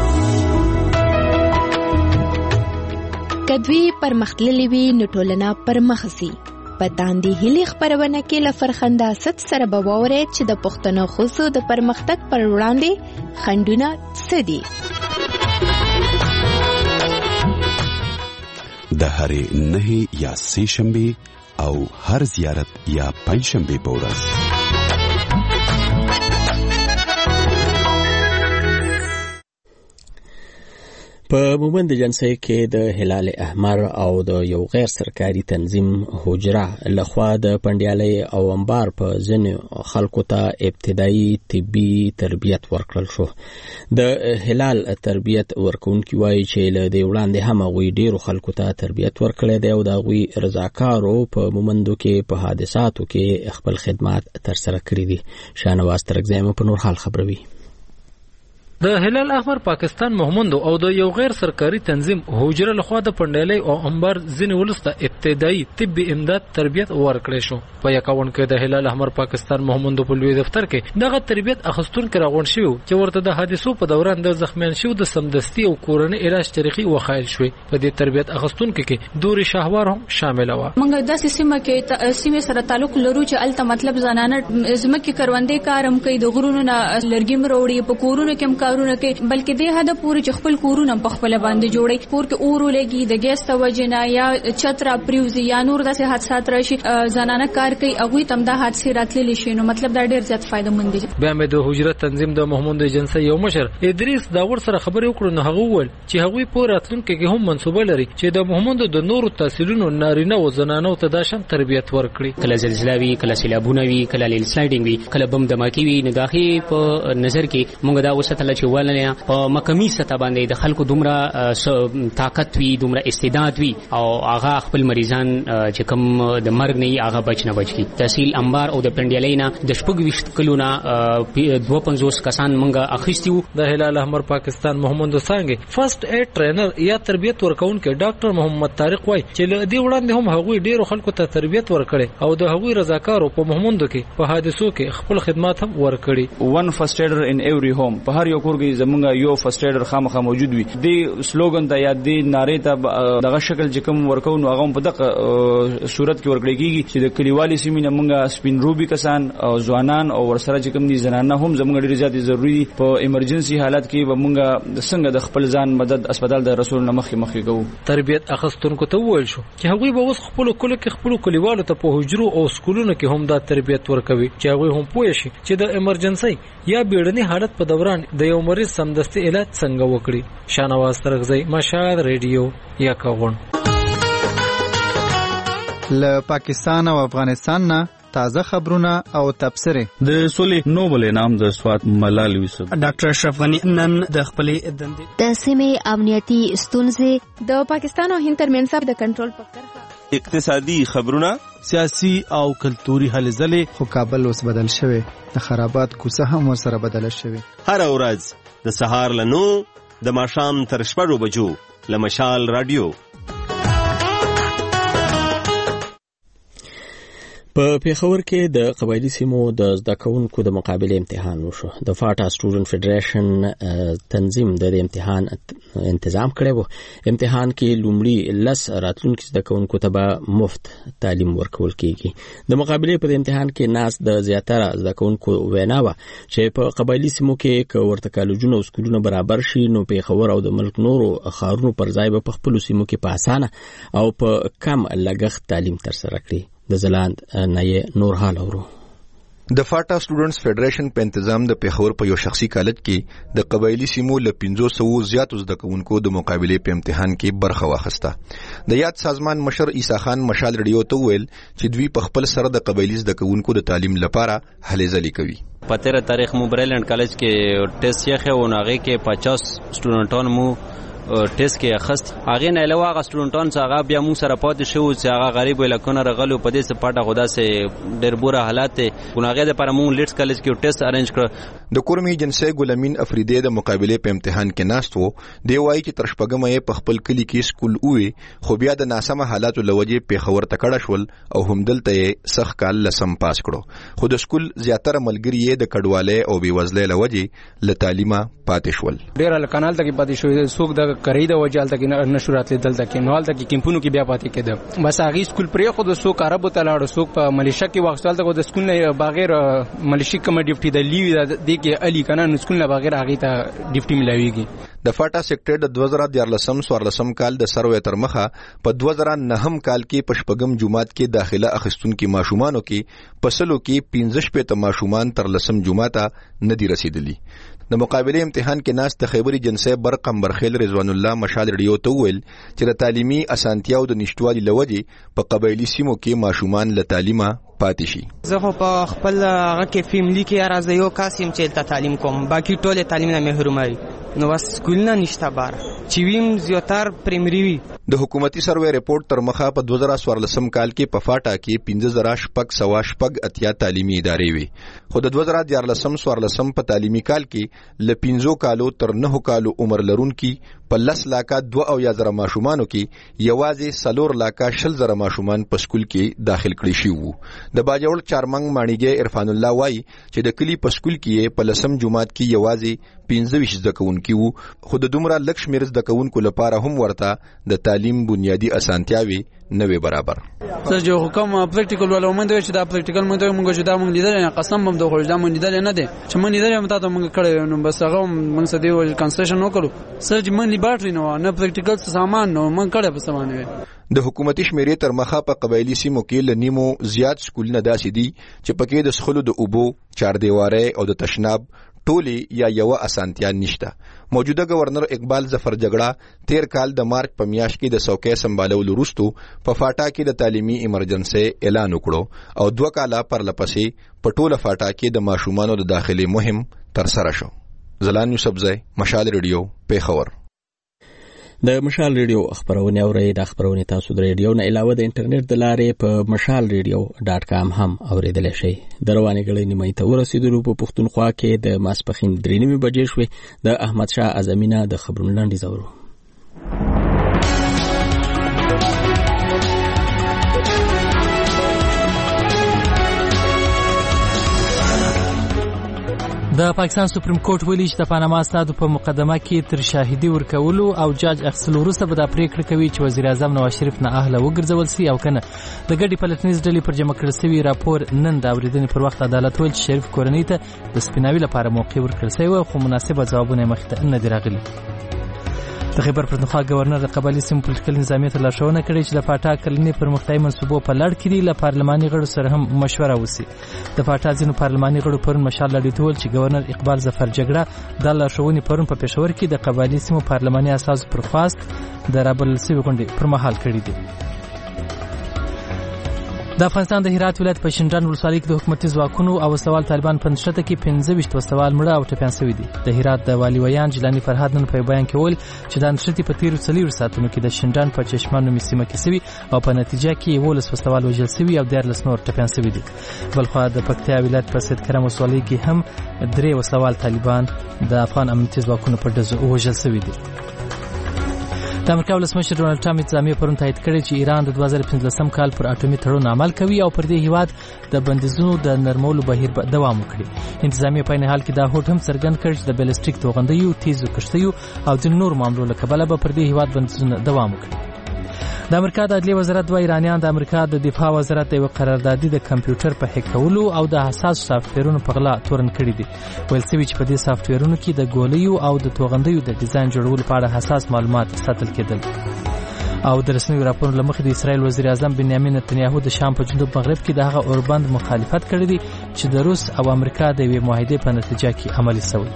کدوی پرمختللې وي نو ټولنه پرمخسي. پتاندې هلي خبرونه کې لفرخنده ست سره بوورې چې د پښتنو خصو د پرمختګ پر وړاندې خندونه سدي. د هرې نه یا سې شنبه او هر زیارت یا پنځ شنبه په ورځ په مومند جنسي کې د هلال احمر او د یو غیر سرکاري تنظیم حجره لخوا د پندیالي او انبار په ځینو خلکو ته ابتدایي طبي تربیت ورکړل شو. د هلال تربیت ورکونکي وایي چې له دې وړاندې هم غوي ډیرو خلکو ته تربیت ورکړل دی او د غوي رضاکارو په مومندو کې په حادثاتو کې خپل خدمات تر سره کړی دي. شانواز ترګزایم په نور حال خبروي. د هلال احمر پاکستان مومندو او د یو غیر سرکاري تنظیم حجره لخوا د پندیالي او انبار ځینې ولسته ابتدایي طبي امداد تربیت ورکړل شو. په 51 کې د هلال احمر پاکستان مومندو په لوی دفتر کې دغه تربیت اخستونکو راغون شو چې ورته د حادثو په دوران د زخمیان شو د سمدستي او کورنۍ علاج طریقې وخایل شوې. په دې تربیت اخستونکو کې دوري شهوار هم شامل و. موږ د سیمه کې سیمه سره تعلق لرو چې الته مطلب زنانه زمکه کروندې کارم کوي، د غرونو نه لرګي مروړي، په کورونو کې کارونه کوي، بلکې د هدا پوری چې خپل کورونه په خپل باندې جوړي، کور کې اورو لګي د ګیس توجنه یا چترا پریوزي یا نور داسې حادثات راشي، زنانه کار کوي هغه تم د حادثه راتللی شي. نو مطلب دا ډیر زیات فائدہ مند دي. بیا مې د حجره تنظیم د محمود ایجنسی یو مشر ادریس داور سره خبرې وکړو نو هغه ول چې هغه په راتلونکو کې هم منسوبه لري چې د محمود د نورو تحصیلونو نارینه او زنانو ته داشم تربیت ورکړي. کله زلزلہ وی، کله سیلابونه وی، کله لیل سلایډینګ وی، کله بم دماکی وی، نگاهي په نظر کې موږ دا وساتل چې چې ولنه په مکمي سطح باندې د خلکو دومره طاقت وي، دومره استعداد وي او هغه خپل مریضان چې کوم د مرګ نه هغه بچ نه بچ کی. تحصیل انبار او د پنډیالینا د شپږ وشت کلونه 52 کسان منګه اخیستیو. د هلال احمر پاکستان محمد وسانګ فرست ایډ ټرینر یا تربیت ورکونکي ډاکټر محمد طارق وای چې له دې وړاندې هم هغوی ډیرو خلکو ته تربیت ورکړي او د هغوی رضاکارو په محمد کې په حادثو کې خپل خدمات هم ورکړي. ون فرست ایډر ان ایوری هوم، په هر یو کور کې زمونږ یو فرست ایډر خامخا موجود وي. د سلوګن ته یا د نارې ته دغه شکل چې کوم ورکون هغه په دغه صورت کې ورکړي کیږي چې د کلیوالي سیمې نه مونږه سپین روبي کسان او ځوانان او ورسره چې کوم دي زنانه هم زمونږ ډېر زیات ضروری په ایمرجنسي حالت کې به مونږه څنګه د خپل ځان مدد اسپیټال د رسول نه مخکې کوو. تربیت اخستونکو ته وویل شو چې هغوی به اوس خپل کله کې خپل کلیوالو ته په حجرو او سکولونو کې هم دا تربیت ورکوي چې هغوی هم پوه شي چې د ایمرجنسي یا بیړني حالت په دوران د یو مریض سمدستي علاج څنګه وکړي. شانواز ترغزی، مشهد ریډیو یا کاغون. له پاکستان او افغانستان نه تازه خبرونه او تبصره. د سولې نوبل انعام د سوات ملال یوسف ډاکټر اشرف غنی نن د خپلې دندې د سیمې امنیتي ستونزې د پاکستان او هند ترمنځ د کنټرول په کرښه، اقتصادي خبرونه، سیاسي او کلتوري هلې ځلې. خو کابل اوس بدل شوی، د خرابات کوڅه هم ورسره بدل شوی. هر ورځ د سهار له 9 د ماښام تر 6 بجو له مشال رادیو. په پیښور کې د قبایلی سیمو د زده کوونکو د مقابله امتحان وشو. د فاټا سټوډنټ فدریشن تنظیم د امتحان تنظیم کړی وو. امتحان کې لومړی 10 راتلونکو زده کوونکو ته به مفت تعلیم ورکول کیږي. د مقابله په امتحان کې ناس د زیاتره زده کوونکو وینا و چې په قبایلی سیمو کې ورته کالجونه او سکولونه برابر شي نو پیښور او د ملک نورو ښارونو پر ځای به په خپل سیمو کې په اسانه او په کم لګښت تعلیم ترسره کړي. د زلاند نه نور حال اورو. د فاټا سټوډنټس فدریشن په تنظیم د پیښور په یو شخصي کالج کې د قبایلی سیمو له 500 زیات زده کوونکو د مقابله په امتحان کې برخه واخیسته. د یاد سازمان مشر عیسی خان مشال ریډیو ته ویل چې دوی په خپل سره د قبایلی زده کوونکو د تعلیم لپاره هلې ځلې کوي. په 13 تاریخ مو بریلند کالج کې ټیسټ یې خو ناغه کې 50 سټوډنټان مو ټیسټ کې اخست. هغه نه علاوه هغه سټوډنټان چې هغه بیا موږ سره پاتې شو چې هغه غریب الکونه رغلو په دې سپاټه خدا سه ډېر بوره حالات ګناغه د پر موږ لیټس کالج کې ټیسټ ارینج کړ. د کورمي جنسي ګلامین افریدی د مقابله په امتحان کې ناست وو. دی وایي چې تر شپږم یې په خپل کلی کې سکول وې خو بیا د ناسمه حالاتو لوجې پیښور ته کډه شول او هم دلته یې سخت کال لسم پاس کړو. خو د سکول زیاتره ملګری یې د کډوالۍ او بیوزلۍ لوجې له تعلیمه پاتې شول. ډېر الکانال ته پاتې شو څوک د کری د وجال ته کې نشورات لیدل ته کې نوال ته کې کیمپونو کې بیا پاتې کېده. بس هغه سکول پرې خو د څوک عربو ته لاړ څوک په ملیشیا کې واغستل ته د سکول نه بغیر ملیشي کوم ډیپټي د لیوی د کې علي کنه سکول نه بغیر هغه ته ډیپټي ملاويږي. د فاټا سیکټر د 2014 کال د سروې تر مخه په 2009 کال کې په شپږم جمعات کې داخله اخیستونکو ماشومانو کې پسلو کې 15 ماشومان تر لسم جمعاته ندي رسیدلی. د مقابله امتحان کې ناس د خیبری جنسي برقم برخیل رضوان الله مشال ریډیو ته ویل چې د تعلیمي اسانتیاو د نشټوالي لوجې په قبایلی سیمو کې ماشومان له تعلیمه پاتې شي. زه خو په خپل هغه کې فیملی کې راځي یو کاسم چې ته تعلیم کوم باقي ټول تعلیم نه محروم وي نو بس سکول نه نشته بار چې ویم زیاتر پرایمری وي. د حکومتي سروې ریپورت تر مخه په 2014 کال کې په فاټا کې 15,680 تعلیمي ادارې وي خو د 2014 په تعلیمي کال کې له 15 کالو تر 9 کالو عمر لرونکي په 10,02,000 ماشومانو کې یوازې 4,20,000 ماشومان په سکول کې داخل کړي شي وو. د باجوړ چارمنګ مانیګي عرفان الله وای چې د کلی په سکول کې په لسم جمعات کې یوازې 15 زده کوونکي وو خو د دومره لک شمېر زده کوونکو لپاره هم ورته د تعلیم بنیادی اسانتیاوي نه وي برابر. زه جو کوم پریکټیکل ولا موږ چې دا پریکټیکل موږ چې دا موږ لیدل نه قسم هم د خو دا موږ لیدل نه دي چې موږ لیدل هم تاسو موږ کړی نو بس هغه موږ سره دی کنسټرکشن وکړو سر چې موږ لیبارټری نه پریکټیکل سامان نو موږ کړی په سامان. د حکومتي شمیرې تر مخه په قبایلی سیمو کې لنیمو زیات سکولونه داسې دي چې پکې د سخلو د اوبو چاردیواره او د تشناب ټولي یا یو اسانتیا نشته. موجوده گورنر اقبال ظفر جګړه 13 کال د مارچ په میاشت کې د څوکۍ سمبالولو وروسته په فاټا کې د تعلیمي ایمرجنسي اعلان وکړو او 2 کاله پر لپسې په ټوله فاټا کې د ماشومانو د داخلي مهم تر سره شو. زلان یوسفزئی، مشال ریډیو، پیښور. د مشال ریډیو خبرونه اورئ. د خبرونه تاسو د ریډیو نه علاوه د انټرنیټ د لارې په mashalradio.com هم اوریدلای شئ. د روانې غړي نیمه ته ورسېدلو په پښتونخوا کې د ماسپخین 3 بجې شوې. د احمد شاه اعظمینه د خبرونو لاندې زورو. د پاکستان سپریم کورټ ویلي چې د پاناما استادو په مقدمه کې تر شاهدي ورکولو او جاج اخیستلو وروسته به دا پریکړه کوي چې وزیر اعظم نواز شریف نه اهله وګرځول سي او کنه. د ګډې پلټنیز ډلې پر جمع کړل شوی راپور نن د اوریدنې پر وخت عدالت ویل چې شریف کورنۍ ته د سپیناوي لپاره موقع ورکړل شوی خو مناسبه ځوابونه مخې ته نه دي راغلي. د خیبر پښتونخوا گورنر د قبایلي سیمو پولیټیکل نظامیت لارښوونه کړې چې د پاټا کلنې پرمختیایي منصوبو په لړ کې له پارلماني غړو سره هم مشوره وشي. د پاټا ځینو پارلماني غړو پرون مشال لړیتول چې گورنر اقبال ظفر جګړه د لارښوونې پرون په پېښور کې د قبایلي سیمو پارلماني اساسو پر خواست د رابل سوي غونډې پر مهال کړې دي. د افغانستان د هرات ولایت په شینډان ولسوالۍ کې د حکومتي ځواکونو او وسوال طالبان په نشته کې 25 وسوال مړه او ټپيان شوي دي. د هرات د والي ویان جلانی فرهاد نن په بیان کې ویل چې د نشته په تیر 4 ساعتونو کې د شینډان په چشمانو میسیمه کې شوي او په نتیجه کې 11 وسوال وژل شوي او 14 نور ټپيان شوي دي. بلخو د پکتیا ولایت په سید کرم ولسوالۍ کې هم 3 وسوال طالبان د افغان امنیتي ځواکونو په ډزو وژل شوي دي. د امریکا ولسمشر ډونالد ټرمپ اعلامیه پرون تایید کړې چې ایران د 2015 کال پر اټومي تړون عمل کوي او پر دې هیواد د بندیزونو د نرمولو بهیر دوام وکړي. انتظامیه په حال کې دا هوډ هم څرګند کړ چې د بیلستریک توغندیو، تیزو کښتیو او د نور معاملو له کبله به پر دې هیواد بندیزونه دوام وکړي. د امریکا د عدلیه وزارت دوه ایرانیان د امریکا د دفاع وزارت د قراردادي د کمپیوټر په هک کولو او د حساس سافټویرونو په غلا تورن کړی دي. ویل شوی چې په دې سافټویرونو کې د ګولیو او د توغندیو د ډیزاین جوړولو په اړه حساس معلومات ساتل کېدل. او د رسمي راپورونو لمخې د اسرائیل وزیر اعظم بنیامین نتنیاهو د شام په جنوب مغرب کې د هغه اوربند مخالفت کړی دی چې د روس او امریکا د یوې معاهدې په نتیجه کې عملي شوی.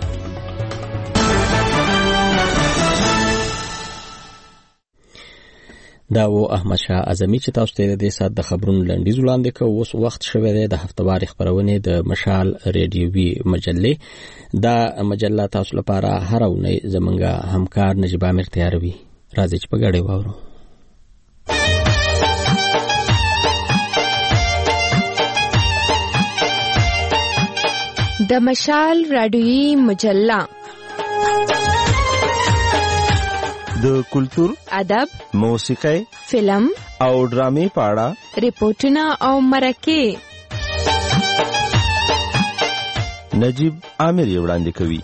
دا و احمد شاه اعظمي چې تاسو ته د دې سات د خبرونو لنډیز وړاندې کوو. اوس وخت شوی دی د هفتوار خبرونه د مشال ریډیوي مجلې. دا مجله تاسو لپاره هر اونۍ زمونږ همکار نجیب امیر تیاروي. راځي چې په ګډه واورو. د مشال ریډیوي مجله د کلتور، ادب، موسیقي، فلم او ډرامې په اړه ریپورتونه او مرکې نجیب امیر وړاندې کوي.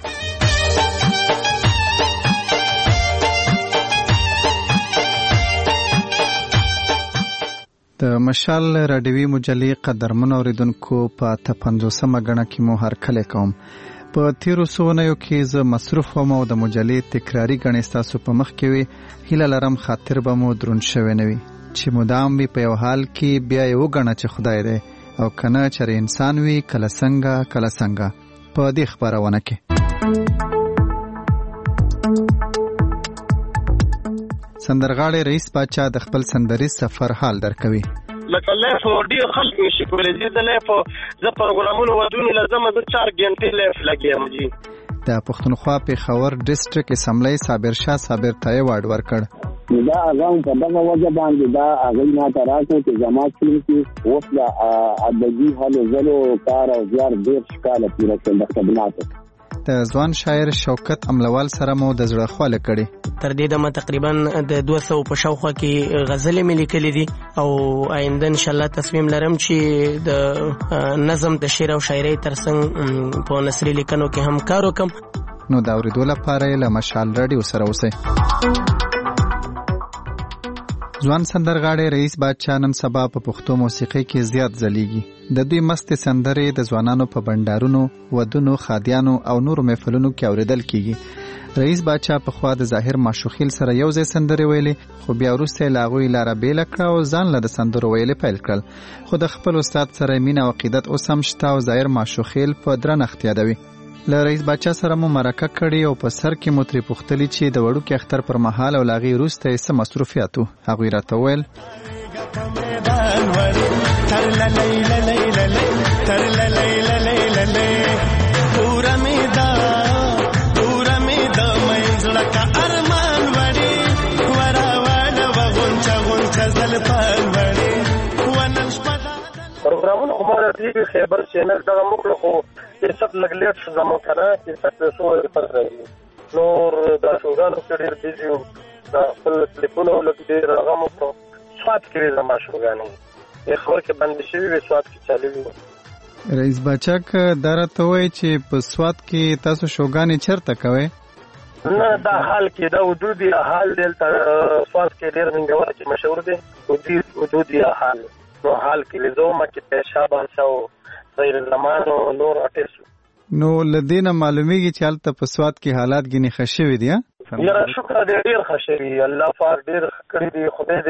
د مشال راډیوي مجلې قدرمن اوریدونکو په 55مه غړه کې مو هرکلی کوم. په تیرو سونیو کې زه مصروف وم او د مجلې تکراری غړې تاسو په مخ کې وي. هیله لرم خاطر به مو درون شوی نه وي چې مدام وي په یو حال کې بیا یو غړه چې خدای دی او کنه چې انسان وي کله څنګه په دې خبرونه کې. سندرغاړي رئیس باچا د خپل سندري سفر حال درکوي. لکه لیف ډیر خلک نشي کولای دي. د لیف ز پروګرامونو ودونی لازم د 4 غنټې لیف لګیم جی. د پښتونخوا پیښور ډیسټریکټ اسمبلی صابر شاه صابر ته ایوارډ ورکړ. دا اغام په دغه وجه باندې دا هغه نه تراسه چې جماعت کې اوس د ادبي هلو زلو کار او زیار ډیر ښکاله پیره کړل د خدماتو. د ځوان شاعر شوکت املوال سره مو د زړه خواله کړي. تر دې دمه تقریبا د 200 په شاوخوا کې غزلې ملي کړې دي او آینده ان شاء الله تصمیم لرم چې د نظم د شعر او شاعرۍ ترڅنګ په نثري لیکنو کې هم کار وکم. نو دا اوریدو لپاره له مشال رادیو سره اوسئ. ځوان سندرغاړي رئیس باچا نن سبا په پښتو موسیقۍ کې زیات ځلیږي. د دوی مست سندرې د ځوانانو په بندرونو، ودونو، خادیانو او نورو محفلونو کې اوریدل کیږي. رئیس باچا په خوا د ظاهر ماشوخیل سره یو ځای سندرې ویلې خو بیا وروسته لاغوی لاره بیل کړ او ځان له سندرو ویلې پیل کړل. خو د خپل استاد سره مینه او عقیدت اوس هم شته او ظاهر ماشوخیل په درنښت یادوي. له رئیس باچا سره مو مرکه کړې او په سر کې مو ترې پوښتلې چې د وړوکي اختر پر مهال او لاغي وروسته یې څه مصروفیاتو. هغوی راته وویل مور دې خیبر چینل دغه موږ خو کیسټ لګلیټ شو زمو کنه کیسټ سو پرځي نور دا شوګانو کې ډېر بيزي دا خپل ټلیفون ولګ ډېر هغه مو سواد کې زما شوګانو یې خبر کې باندې شوی وي سواد کې چالي رئیس بچک درته وای چې په سواد کې تاسو شوګانې چرته کوي نه دا حال کې دا حدودي حال دلته سواد کې ډېر منګور چې مشهور دي حدودي حال نو حال کې لزومه کې پیشاب شاو غیر زمانو نور اټیسو نو لدینه معلومیږي چې حالت په سواد کې حالات غني خشوي دي یاره شکر دې ډېر خشوي الله پاک ډېر کړی دی خدای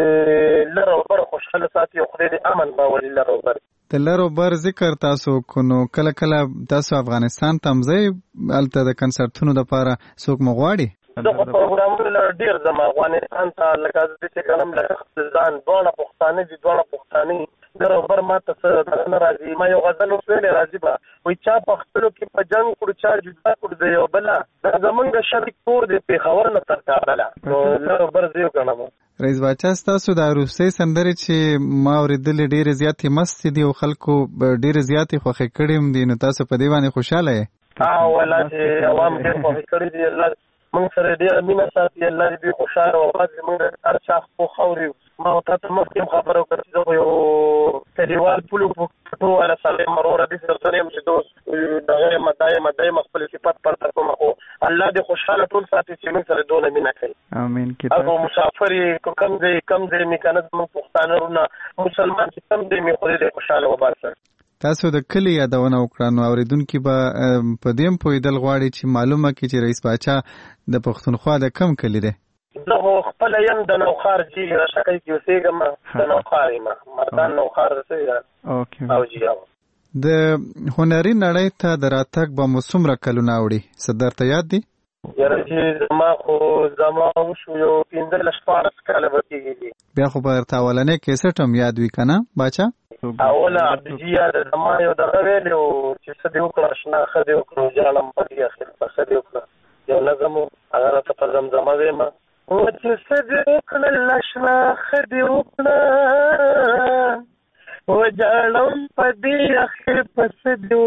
دې لره بر خوشاله ساتي خدای دې امن باور لره بر د لرو بر ذکر تاسو کو نو کله کله تاسو افغانستان ته مزي الته د کنسرتونو لپاره څوک مغواړي دغه پروګرامونه ډیر زما افغانستان ته لکه چې کلم لکه ځان دوه پښتانه دي دوه پښتاني درو بر ما ته نه راځي ما یو غزل وسویل راځي با وای چا پښتنو کې په جنگ کړو چا جدا کړو دی یو بل دا زمونږ شریک کور دی په خبر نه تر کاله نو لرو بر زیو کنه رئیس باچا تاسو د روسي سندري چې ما اوریدل ډیره زیاتې مست دي او خلکو ډیره زیاتې خوښ کړم دي نو تاسو په دی باندې خوشاله یې ولا چې عوام ډیر خوښ کړی دي الله موږ سره ډیر مینه ساتي الله دې خوشاله او باز موږ هر چا خو خوري ما ته مخکې خبرو کړې زه یو کډیوال پلو پټو ولا سلام مرور دې سره نیم چې دوست دغه مدای مخبل صفات پر کوم خو الله دې خوشاله ټول ساتي چې موږ سره دونه مینه کوي امين کتاب او مسافر کم ځای میکنه موږ پښتانه مسلمان چې کم ځای می خو دې خوشاله وباسه تاسو د کلی یادونه وکړه نو اوریدونکو به په دیم پویدل غواړي چې معلومه کړي چې رئیس باچا د پښتونخوا د کم کلی دی زه خپل یم د نوخار جی راشکای کې اوسېږم د نوخار ما مردان نوخار اوسېږم او جی د هنري نړۍ ته د راتګ به موسمره کلونه وړي صدر ته یاد دي یاره چې ما خو زما وشو یو 15 کاله وکیږي بیا خو به تاولنه کیسټ هم یاد وی کنه باچا اوله عبدالجی یاد زما یو دغه ویلو چې څه دی وکړه شنه ښه دی وکړو جالم په دې اخر په ښه دی وکړه یو نظم هغه راته په زمزمه ویمه و چې څه دی وکړه شنه ښه دی وکړه و جالم په دې اخر په څه دی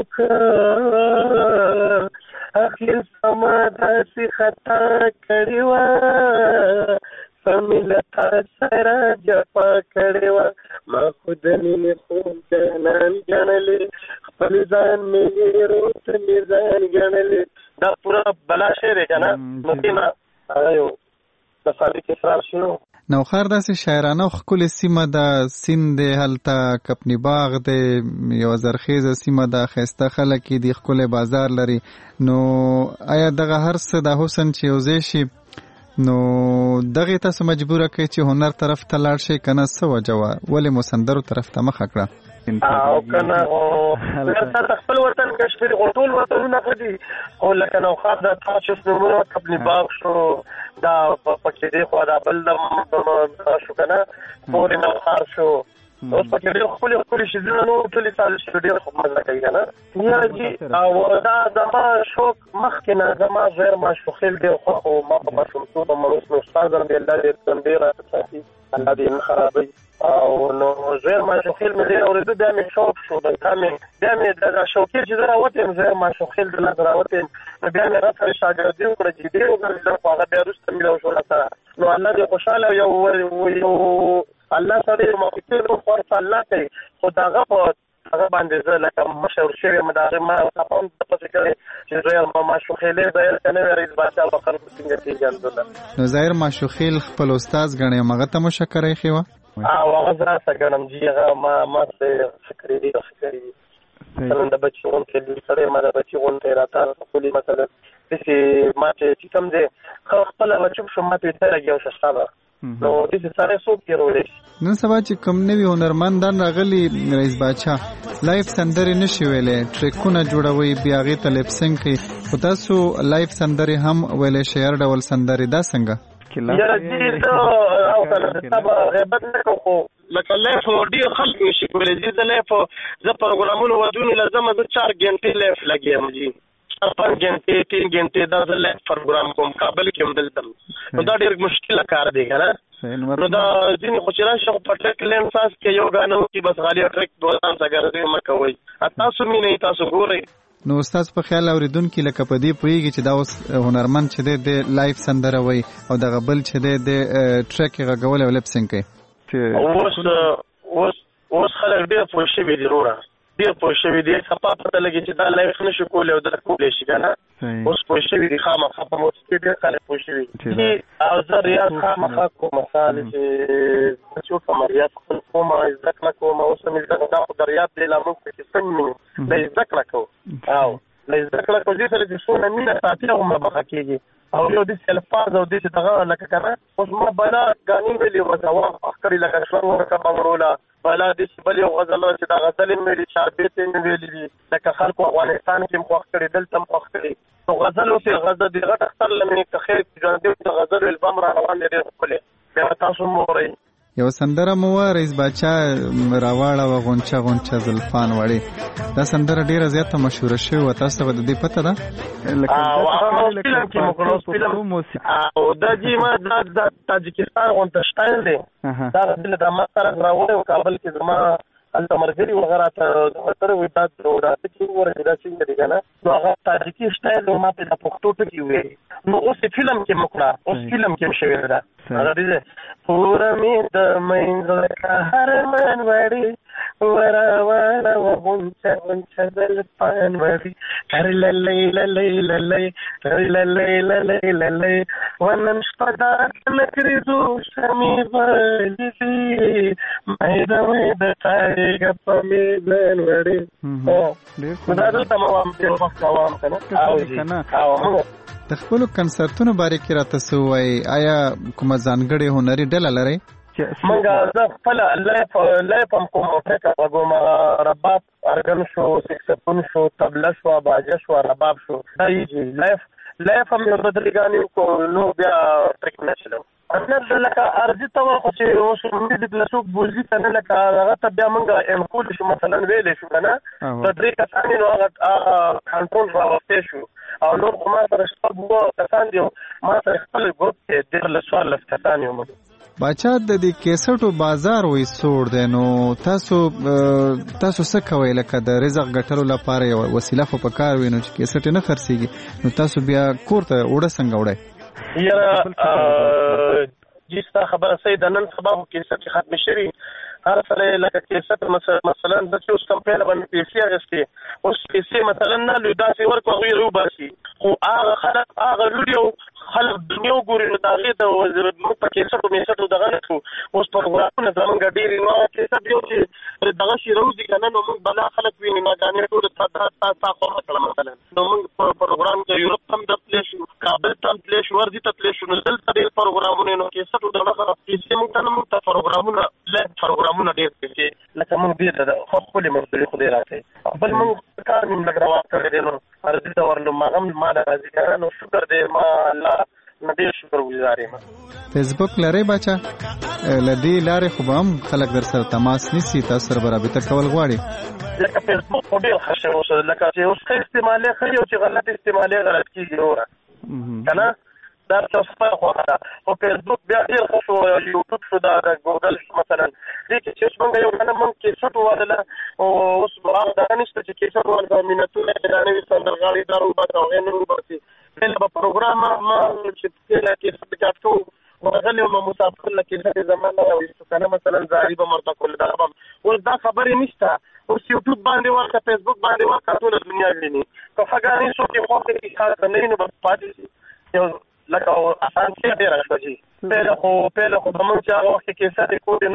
وکړه اخر سما داسې خطا کړې وه سمیلتا سره جفا کړې وه ما خود مینې خوب جانان ګڼلې خپل ځان مې روت مې ځان ګڼلې دا پوره بلا شعر دی که نه نو دې نه هغه یو د صادق اسرار شعر نوخار داسې شاعرانه او ښکلې سیمه ده سیند دی هلته کپنی باغ دی یو زرخیزه سیمه ده ښایسته خلک یې دي ښکلی بازار لري نو آیا دغه هر څه د حسن چې یو ځای شي نو دغه تاسو مجبوره کوي چې هنر طرف ته لاړ شئ کنه څه وجه وه ولې مو سندرو طرف ته مخه کړه او کنه هر خپل وطن کشمیر ټول وطنونه ښه دي خو لکه نوخار د تاسو نومونه کپنی باغ شو دا پکې دی خو دا بل شو کنه پورې نوخار شو اوس پکې ډېر ښکلي شیزونه نور ټولې سال شو ډېر خوب مزه کوي که نه یاره جي او دا زما شوق مخکې نه زما غیر معشوقیل ډېر خوښ و ما په ماشومتوب هم اوس نو استاد هم دی الله ډېر څنډې راته ساتي الله دې نه خرابوي او نو غیر معشوقیل مې ډېر اورېده بیا مې شوق شو بیا مې د شوقي چې زه راوتم غیر معشوقیل د لاسه راوتم نو بیا مې راسره شاګردي وکړه چې ډېر وګرځېدم خو هغه بیا وروسته مې یو شو راسره نو الله دې خوشحاله یو الله سره یو موقع نو ورته الله کوي خو دغه په هغه باندې زه لکه مشهور شوی مداغه ما تاسو ته پته کوي چې زه معشوقیل ظاهر کنه رئیس باچا په خلکو څنګه کېږي نو ظاهر معشوقیل خپل استاد غنی مغه ته مشکرای خو او هغه زه څنګه جی هغه ما څه فکرې دي څنګه د بچون کې سره ما د بچون ته راته خولي مثلا چې ما چې کوم دې خپل بچو شو ما ته ته راګیو شښتابه نو دې سره څوک کېرولې نن سبا چې کوم نوی هنرمندان راغلي رئیس باچا لایف سندري نشي ویلې ټریکونه جوړوي بیا غي تلپسنګ کوي خو تاسو لایف سندري هم ویلې شعر ډول سندري دا څنګه یاره دې او کله سبا غیبت نه کوو لکه لایف ډیر خلک نشي کولای دې لایف زه پروګرامونو ودونی لازم زه 4 غنټې لایف لګیم جی 5 غنټې 3 غنټې دا زه لایف پروګرام کوم کابل کې هم دلته نو دا ډیر مشکل کار دی کنه نو دا ځینې خو چې راشي په ټریک لین ساس کې یو غانو کې بس غالي ټریک دوه څنګه ګرځي مکوي تاسو مینه تاسو ګورئ. نو استاد په خیال اوریدونکو لکه په دې پوهیږي چې دا اوس هنرمند چې د لایف سندره وي او د غبل چې د ټریک غول او لپسینګ کوي. اوس خلک ډېر پوه شوي دي وروره، ډېر پوه شوي دي. خپه پته لګي چې دا لایف نشي کولی او دا کولی شي که نه. اوس پوه شوي دي خامخا په موسیقي ډېر خلک پوه شوي دي. او زه ریاض خامخا کوم مثال چې چې کوم ریاض خپل کوم زده کړه کوم اوس مې زده کړه دا خو د ریاض دی لا موږ پکې څنګه د زده کړه کوو او د زده کړه کوو دې سره چې څونه مینه ساتي هغومره بخه کېږي او یو داسې الفاظ او داسې دغه لکه که نه اوس ما بلا ګانې ویلې وځوام اخکرې لکه شلنګ ورکه به وروله بلا داسې بل یو غزل چې دا غزل یې ویلي شاربیت یې ویلي دي لکه خلکو افغانستان کې هم خوښ کړي دلته هم خوښ کړي نو غزل اوسې غزل د غټ اختر لمې که خیر چې ژوندي د غزل البم را روان دی ډېر ښکلی بیا تاسو هم وګورئ. یو سندره مو رئیس باچا راواړه و غونچه غونچه زلفان وړي دا سندره ډیره زیاته مشهوره شوې و تاسو ته د دې پته ده؟ او دا جی ما د تاجکستان غونته شتایل دی دا غزل د ما سره راوړی و کابل کې زما هلته ملګري وغیره ته سره وایي دا څه چې وګورئ دا څنګه دی که نه نو هغه تاجکي شتایل دی ما پرې د پښتو ټکي ویلي نو اوس فلم کې مکړه اوس فلم کې هم شوې ده هغه دی پوره مې د منځ لکه هرمن وړي وراواله وغونچه غونچه زلفان وړي هر للی للی للی للی للی للی ونن شپه دا لکرېدو شمې بلې دي میده میده تاریږه په میدان وړي دا دلته مو وام ډېر وخت کوام که نه د خپلو کنسرتونو باره کې راته څه ووایي آیا کومه ځانګړې هنري ډله لرئ؟ موږ زه خپله لایف هم کوم ټریکه غږوم رباب ارګن شو سکسفون شو طبله شوه باجه شوه رباب شو دا یې لایف هم یو دوه درې ګانې وکړو نو بیا ټریک نه چلو اصلا لکه ارضي طور خو چې اوس میوزیک له څوک بوزي که نه لکه هغه ته بیا موږ انکول شو مثلا ویلی شو که نه د درې کسانې نو هغه کنټرول راوستی شو او نور خو ما سره شپږ اووه کسان دي ما سره خپل ګروپ کې ډېر څوارلس کسان یم. باچا د دې کیسټو بازار وایي سوړ دی نو تاسو څه کوئ لکه د رزق ګټلو لپاره یو وسیله خو په کار وي نو چې کیسټ نه خرڅېږي نو تاسو بیا کور ته اوړه څنګه وړئ؟ یاره جی ستا خبره صحیح ده نن سبا خو کیسټ ختمې شوي هر سړی لکه کیسټ مثلا داسې اوس کمپیله باندې پیسې اخېستې اوس پیسې مثلا نه لوي داسې ورکړو هغوی راوباسي خو هغه خلک هغه ویډیو خلک دنیا وګوري نو د هغې ته موږ په کیسټو میسټو دغه نه کړو اوس پروګرامونه زمونږ ډېرې نو هغه کیسټ یو چې دغه شي راوځي که نه نو موږ بلا خلک ویني ناګانې ټول تا خوښه کړه مثلا نو موږ په پروګرام کې یورپ ته هم ته تللی شو کابل ته هم تللی شو ورځي ته تللی شو نو دلته ډېر پروګرامونه نو کیسټو دغه پیسې موږ ته نه موږ ته پروګرامونه پروګرامونه ډېر پیسې لکه موږ ډېر د خپلې مزدوري خو دې راکوي بل موږ کار مې لږ روان کړی دی نو ارضي ډول نو هغه هم ما له راضي کړه نو شکر دی ما الله نه ډېر شکر ګزار یم. فیسبوک لرئ باچا؟ له دې لارې خو به هم خلک در سره تماس نیسي تاسو سره به رابطه کول غواړي؟ لکه فیسبوک خو ډېر ښه شی اوس لکه چې اوس ښه استعمالي ښه او چې غلط استعمالي غلط کېږي وروره که نه دا څه خپله خوښه ده خو فیسبوک بیا ډېر ښه شو یوټوب شو دا د ګوګل مثلا دې کې چې اوس موږ یو که نه موږ کیسټ ووالله اوس هغه دغه نشته چې کیسټ ووالله مینتونه یې دا نوي سندرغاړي دا روباسي او هغې نه روباسي بله به پروګرام ما چې کله کیسټ چاپ کوو غلی وم مسافر له کیسټ زما نه راویستو که نه مثلا زاري به مرته کول دغه به اوس دا خبرې نشته اوس یوټوب باندې ورکړه فیسبوک باندې ورکړه ټوله دنیا ویني که ښه ګانې څوک یې خوښ کړي ښه نه وي نو بس پاتې شي یو لکه اسانتیا ډېره شوه جي پهله خو به موږ چې هغه وخت کې کیسټ کولې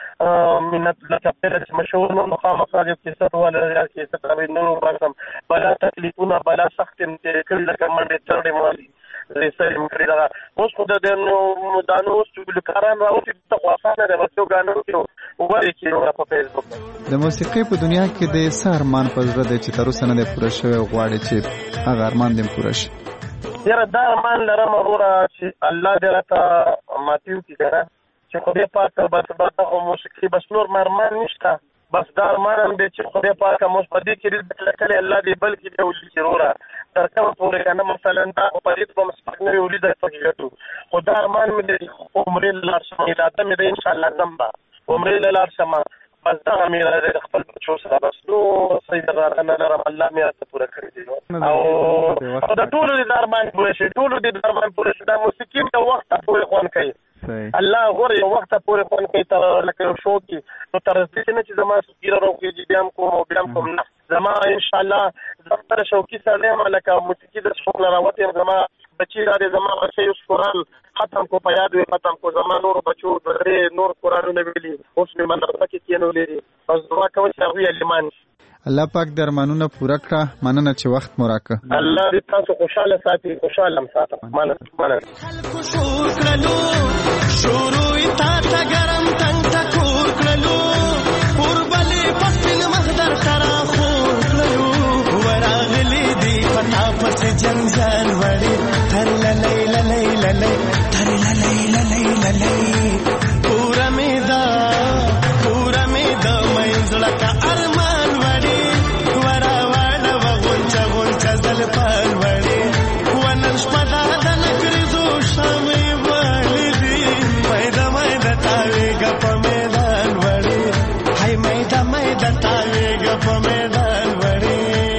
نو مینت لکه پهله چې مشهور نو خامخا یو کیسټ والا یا کیسټ راوړي نه وباسم بلا تکلیفونه بلا سخت یې کړي لکه منډې ترډې مالي سر یې کړي دغه اوس خو د دا نو اوس چې ګلوکاران راوځي ته خو اسانه ده بس یو ګانو کې وایي چې په فیسبوک د موسیقۍ په دنیا کې د څه ارمان په زړه دی چې تر اوسه نه دی پوره شوی او غواړي چې هغه ارمان دې پوره شي؟ یاره دا ارمان لرم وروره چې الله دې راته ماتي وکړي که نه چې خدای پاک بس دغه موسیقي بس نور ارمان نشته بس دا ارمان هم دی چې خدای پاک موږ په دې کې رزق کړی الله دې بل کړي او چې وروره تر کومه پورې کنه مثلا دا په دې په مسپک نه ولید فقیرتو خدا ارمان مې عمرې لار شمه اراده مې ان شاء الله زمبا عمرې لار شمه بس دا مې خپل بچو سره بس نو سید غرانه لرم الله مې ته پوره کړی دی او دا ټول دې ارمان پوره شي ټول دې ارمان پوره شي دا موسیقي د وخت پورې خون کوي الله غوړ یو وخت پورې خون کوي تر لکه شو کې نو تر دې نه چې زما سپیره روکي بیا کوم نه زما ان شاء الله زفتر شوقي سره ملکه موسیقي د شوق راوته زما بچی را دې زما بچي اوس قرآن ختم کو په یاد وي ختم کو زما نور بچو درې نور قرآنونه ویلي اوس مې مدرسه کې کېنو لري او دعا کوم چې هغه لیمان الله پاک درمانونه پوره کړه مننه چې وخت مو راکړه الله دې تاسو خوشاله ساتي خوشاله ساتي مننه خلکو شور کړلو شروع تا ته ګرم تنگ ټکور کړلو قربلي پسن مهدر کرا خور کړلو وراغلي دی پتا پس جنزال وړي تر للی للی للی تر للی للی للی پورا میدا منزل کا ارمان وړي ورا وړ وغونچا غونچا زل پال وړي ونن شپدا د نګرزو شمې وړي پیدا تاوي غپ میدان وړي هاي میدا تاوي غپ میدان وړي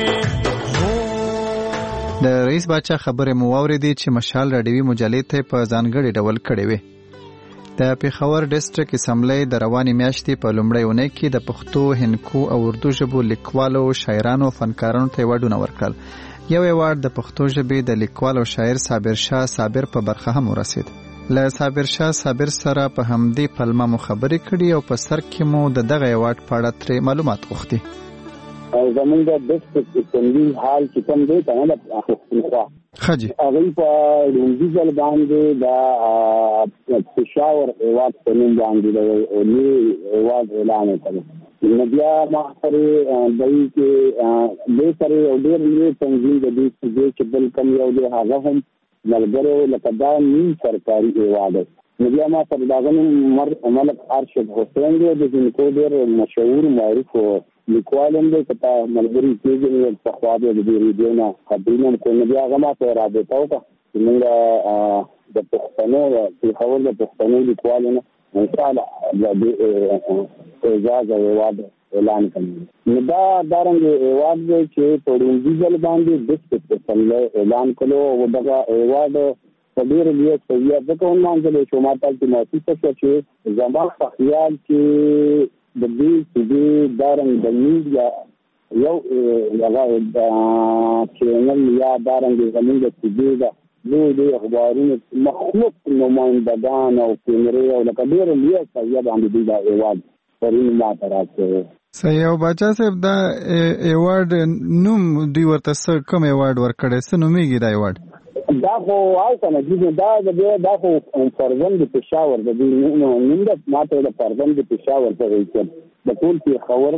د رئیس باچا خبره مو واوریدي چې مشال راډیوي مجلې ته په ځانګړي ډول کړې وي د پیښور ډیسټریکټ اسمبلی د روانې میاشتې په لومړۍ اونۍ کې د پښتو هندکو او اردو ژبو لیکوالو شاعرانو فنکارانو ته ایوارډونه ورکړل یو ایوارډ د پښتو ژبې د لیکوال او شاعر صابر شاه صابر په برخه هم ورسید له صابر شاه صابر سره په همدې پلمه مو خبرې کړي او په سر کې مو د دغه ایوارډ په اړه ترې معلومات غوښتي زمونږ د ډیسټریکټ اسمبلی حال چې کوم دی کنه د اخیستنخوا خجی هغه په لومړي ځل باندې د پېښور ایوارډ په نوم باندې د ایوارډ اعلان کړ نو بیا ما سره دای کې د سره یو ډېر لوی تنظیم د دې چې بل کوم یو دی هغه هم ملګرو لکه دا نیم سرکاري ایوارډ نو بیا ما سره داغه ملک ارشد حسین دی د جنکو ډېر مشهور معروف لیکوال هم دی کته ملګری کېږي په خوا د دې ریډیو نه خبرونه کوي بیا هغه ما ته رابطه وکړه چې موږ د پښتنو په حواله د پښتنو لیکوالانو ان شاء الله د اجازه ایوارډ اعلان کړي نو دا دارنګ ایوارډ دی چې په لومړي ځل باندې د ډیسټریکټ اعلان کړو او دغه ایوارډ په ډېر لوی سویه ځکه ونمانځل شو ما ته چې مؤسسه چې زما په خیال کې د دې دارنګ د میډیا یو هغه چینل یا دارنګ زموږ د سیدي دا د اخبارونو مخلوق نمائندگان او کیمرې او لکه ډېر لوی سویه باندې دا ایوارډ پرې ما ته راځي صحیح او باچا صاحب دا ایوارډ نوم دوی ورته کوم ایوارډ ورکړی څه نومیږي دا ایوارډ دا خو او کنه دا خو فرزند د پېښور د دې نوم د ماته د فرزند د پېښور په ویل د ټول خبر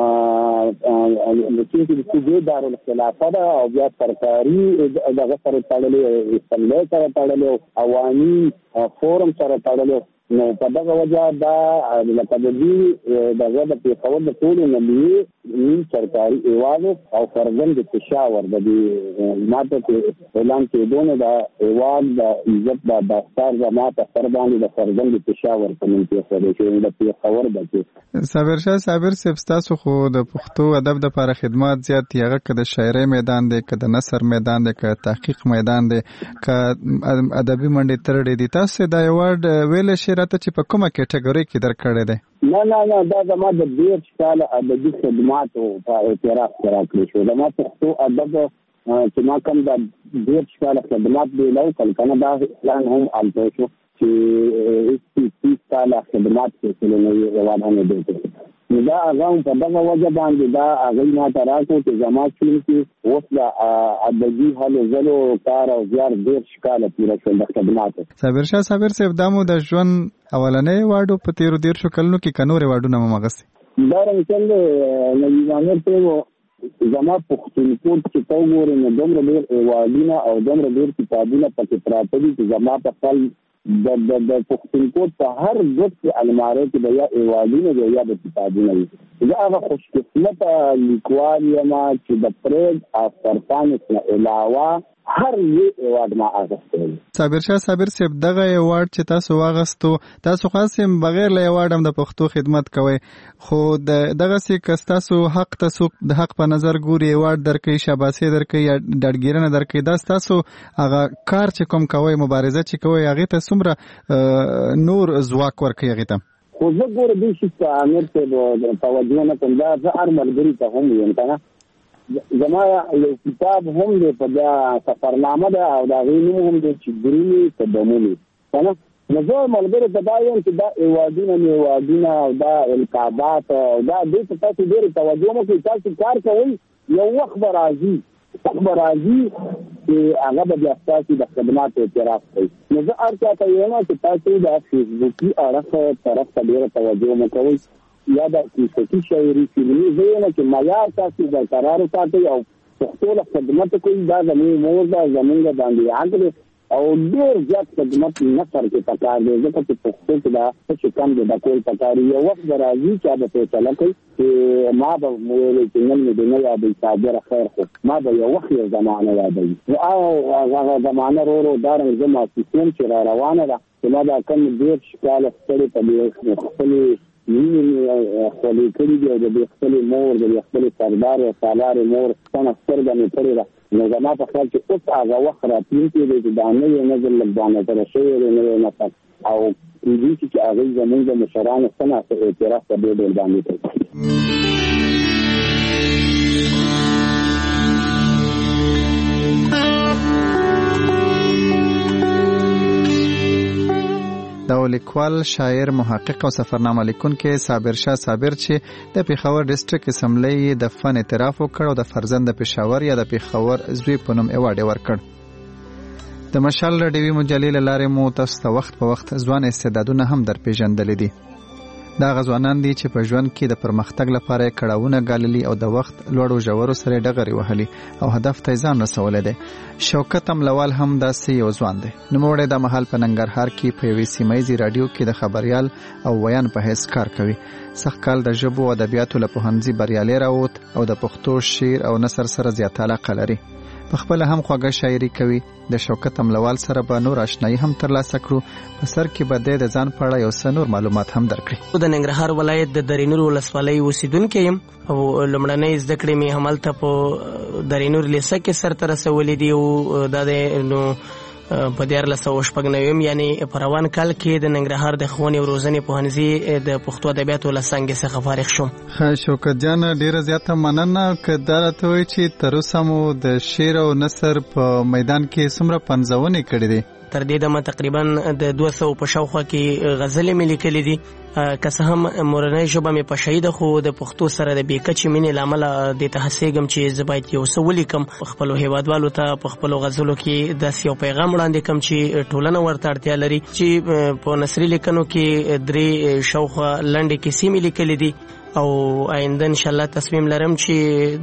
چې د سیدي دارالخلافه دا او بیا سرکاري دغه سره تړلې اسمبلی سره تړلې عوامي فورم سره تړلې نو په دغه وجه دا لکه د دې دغه د پېښور د ټول نیم سرکاري ایوارډ او فرزند د پېښور د دې ماته اعلان کېدونه دا ایوارډ د عزت د داستار زما په سر باندې د فرزند د پېښور په نوم کې خوري چې د پېښور بچي صابر شاه صابر صاحب تاسو خو د پښتو ادب د لپاره خدمات زیات دي هغه که د شاعرۍ میدان دی که د نثر میدان دی که تحقیق میدان دی که ادبي منډې ترړې دي تاسو دا ایوارډ ویل شي راته چې په کومه کټګوري کې درکړی دی نه دا زما د 10 کال ادبي خدماتو په اعتراف راکړی شو زما پښتو ادب چې ما کوم د 10 کال خدمات دی لو کله دا اعلان هم الته شو چې 30 کال خدمات کې نوې روانه دي دا هغه په دغه وجه باندې دا هغه ما ته راکو چې زما چې اوس د ادبي هلو ځلو کار او زیار ډېر شکاله پوره شول د خدماتو صابر شاه صابر صاحب دا مو د ژوند اولنۍ ایوارډ په 13 کلونو کې کنور ایوارډونه مو مغسي دا رنګ نه یوانه ته زما پښتونخوا چې تاسو ګورئ نو دومره ډېر ایوارډونه او دومره ډېر کتابونه پکې پراته دي چې زما په خپل د پښتونخوا په هر ګوت الماره کې به یا ایوادونه دی یا د کتابونه وي. زه هغه خوشقسمته لیکوال یم چې د پرېد او فرقانس نه علاوه هر یو ایوارډ ما اخیستی. صابر شاه صابر صاحب دغه ایوارډ چې تاسو واغستو تاسو خاصم بغیر له ایوارډ هم د پښتو خدمت کوئ خو دغه سي که تاسو حق تاسو د حق په نظر ګوري ایوارډ درکې شاباسي درکې یا ډډګیرنه درکې دا تاسو هغه کار چې کوم کوي مبارزه چې کوي هغه ته څومره نور ځواک ورکوي هغه ته. خو زه ګوره دې شي چې امیر ته توجه نه کوم دا زه هر ملګري ته هم یم کنه زما یو کتاب هم دی په دا سفرنامه ده او دا غوښنه هم دی چې ګرینی قدمونه کنه نو زه ملګری ته دا یم چې دا ایوادونه او دا القابات او دا دې ته تاسو ډېر توجه مو کوي تاسو کار کوئ یو وخت به راځي چې هغه به بیا تاسو د خدماتو اعتراف کوي. نو زه هر چا ته یم چې تاسو د فیسبوکي اړخ طرف ته ډېر توجه مو کوئ یا د کیسې شاعري فلمي زونه چې معیار تاسو د قرار ساتي او پښتو له خدمت کوي دا زموږ مور دا زموږ باندې عادل او ډېر زیات خدمت نفر کې پکار دی ځکه چې پښتو کې دا څه کم دی د کول پکار یو وخت راځي چې د فیصله کوي چې ما به ویل چې نن دې نه یادې صابر خیر خو ما به یو وخت یو زمانه یادوي او هغه زمانه ورو دارم زما سیستم چې را روانه ده چې ما دا کم ډېر شکاله ستړي په خپل خپل کړي دی د خپل مور د خپل سردار او سالار مور څنګه سترګه نه کړی دا نو زما په خیال چې اوس هغه وخت راتلونکی دی چې دا نه نظر لګانه تر شوی نه نه او دې چې هغه زموږ د مشرانو څخه اعتراف په دې ډول باندې کوي. دا لیکوال شاعر محقق او سفرنامه لیکونکی صابر شاه صابر چې د پیښور ډیسټریکټ اسمبلی د فن اعتراف وکړ او د فرزند پېښور یا د پیښور زوی په نوم ایوارډ ورکړ. د مشال ډیوی مجلې لاره مو تاسو ته وخت په وخت ځوان استعدادونه هم در پیژندل دي. دا غزوانان دي چې په ژوند کې د پرمختګ لپاره کړهونه ګاللي او د وخت لوړو ژورو سره ډغري وهلي او هدف ته ځان رسولي دي. شوکت املوال هم داسې یو ځوان دی. نوموړی د مهال په ننګرهار کې په یوې سیمایي رادیو کې د خبريال او ویان په حیث کار کوي. سخت کال د ژبو او ادبیاتو له پوهنځي بریالي راووت او د پښتو شعر او نثر سره زیات علاقه لري. په خپل هم خوږه شاعري کوي. د شوکت املوال سره به نور آشنایی هم ترلاسه کړو. په سر کې به د ځان په اړه یو څه نور معلومات هم درکړي. د ننګرهار ولایت د درینور ولسوالۍ اوسیدونکی یم او لومړنۍ زده کړې مې همالته په درینور لیسه کې سرته رسولې دي او دا د نو په 1499 یعنی په روان کال کې د ننګرهار د ښوونې او روزنې پوهنځي د پښتو ادبیاتو له څانګې څخه فارغ شوم. شوکت جان ډیره زیاته مننه که دا راته وایي چې تر اوسه مو د شعر او نثر په میدان کې څومره پنځونې کړې دي؟ تر دې دمه تقریبا د 200 په شاوخوا کې غزلې مې لیکلې دي. که څه هم مورنۍ ژبه مې په شهیده خو د پښتو سره د بېکچې مینې له امله دې ته هڅېږم چې زه باید یو څه ولیکم خپلو هیوادوالو ته په خپلو غزلو کې داسې یو پیغام وړاندې کړم چې ټولنه ورته اړتیا لري. چې په نثري لیکنو کې 3 شاوخوا لنډې کیسې مې لیکلې دي او آینده انشاءالله تصمیم لرم چې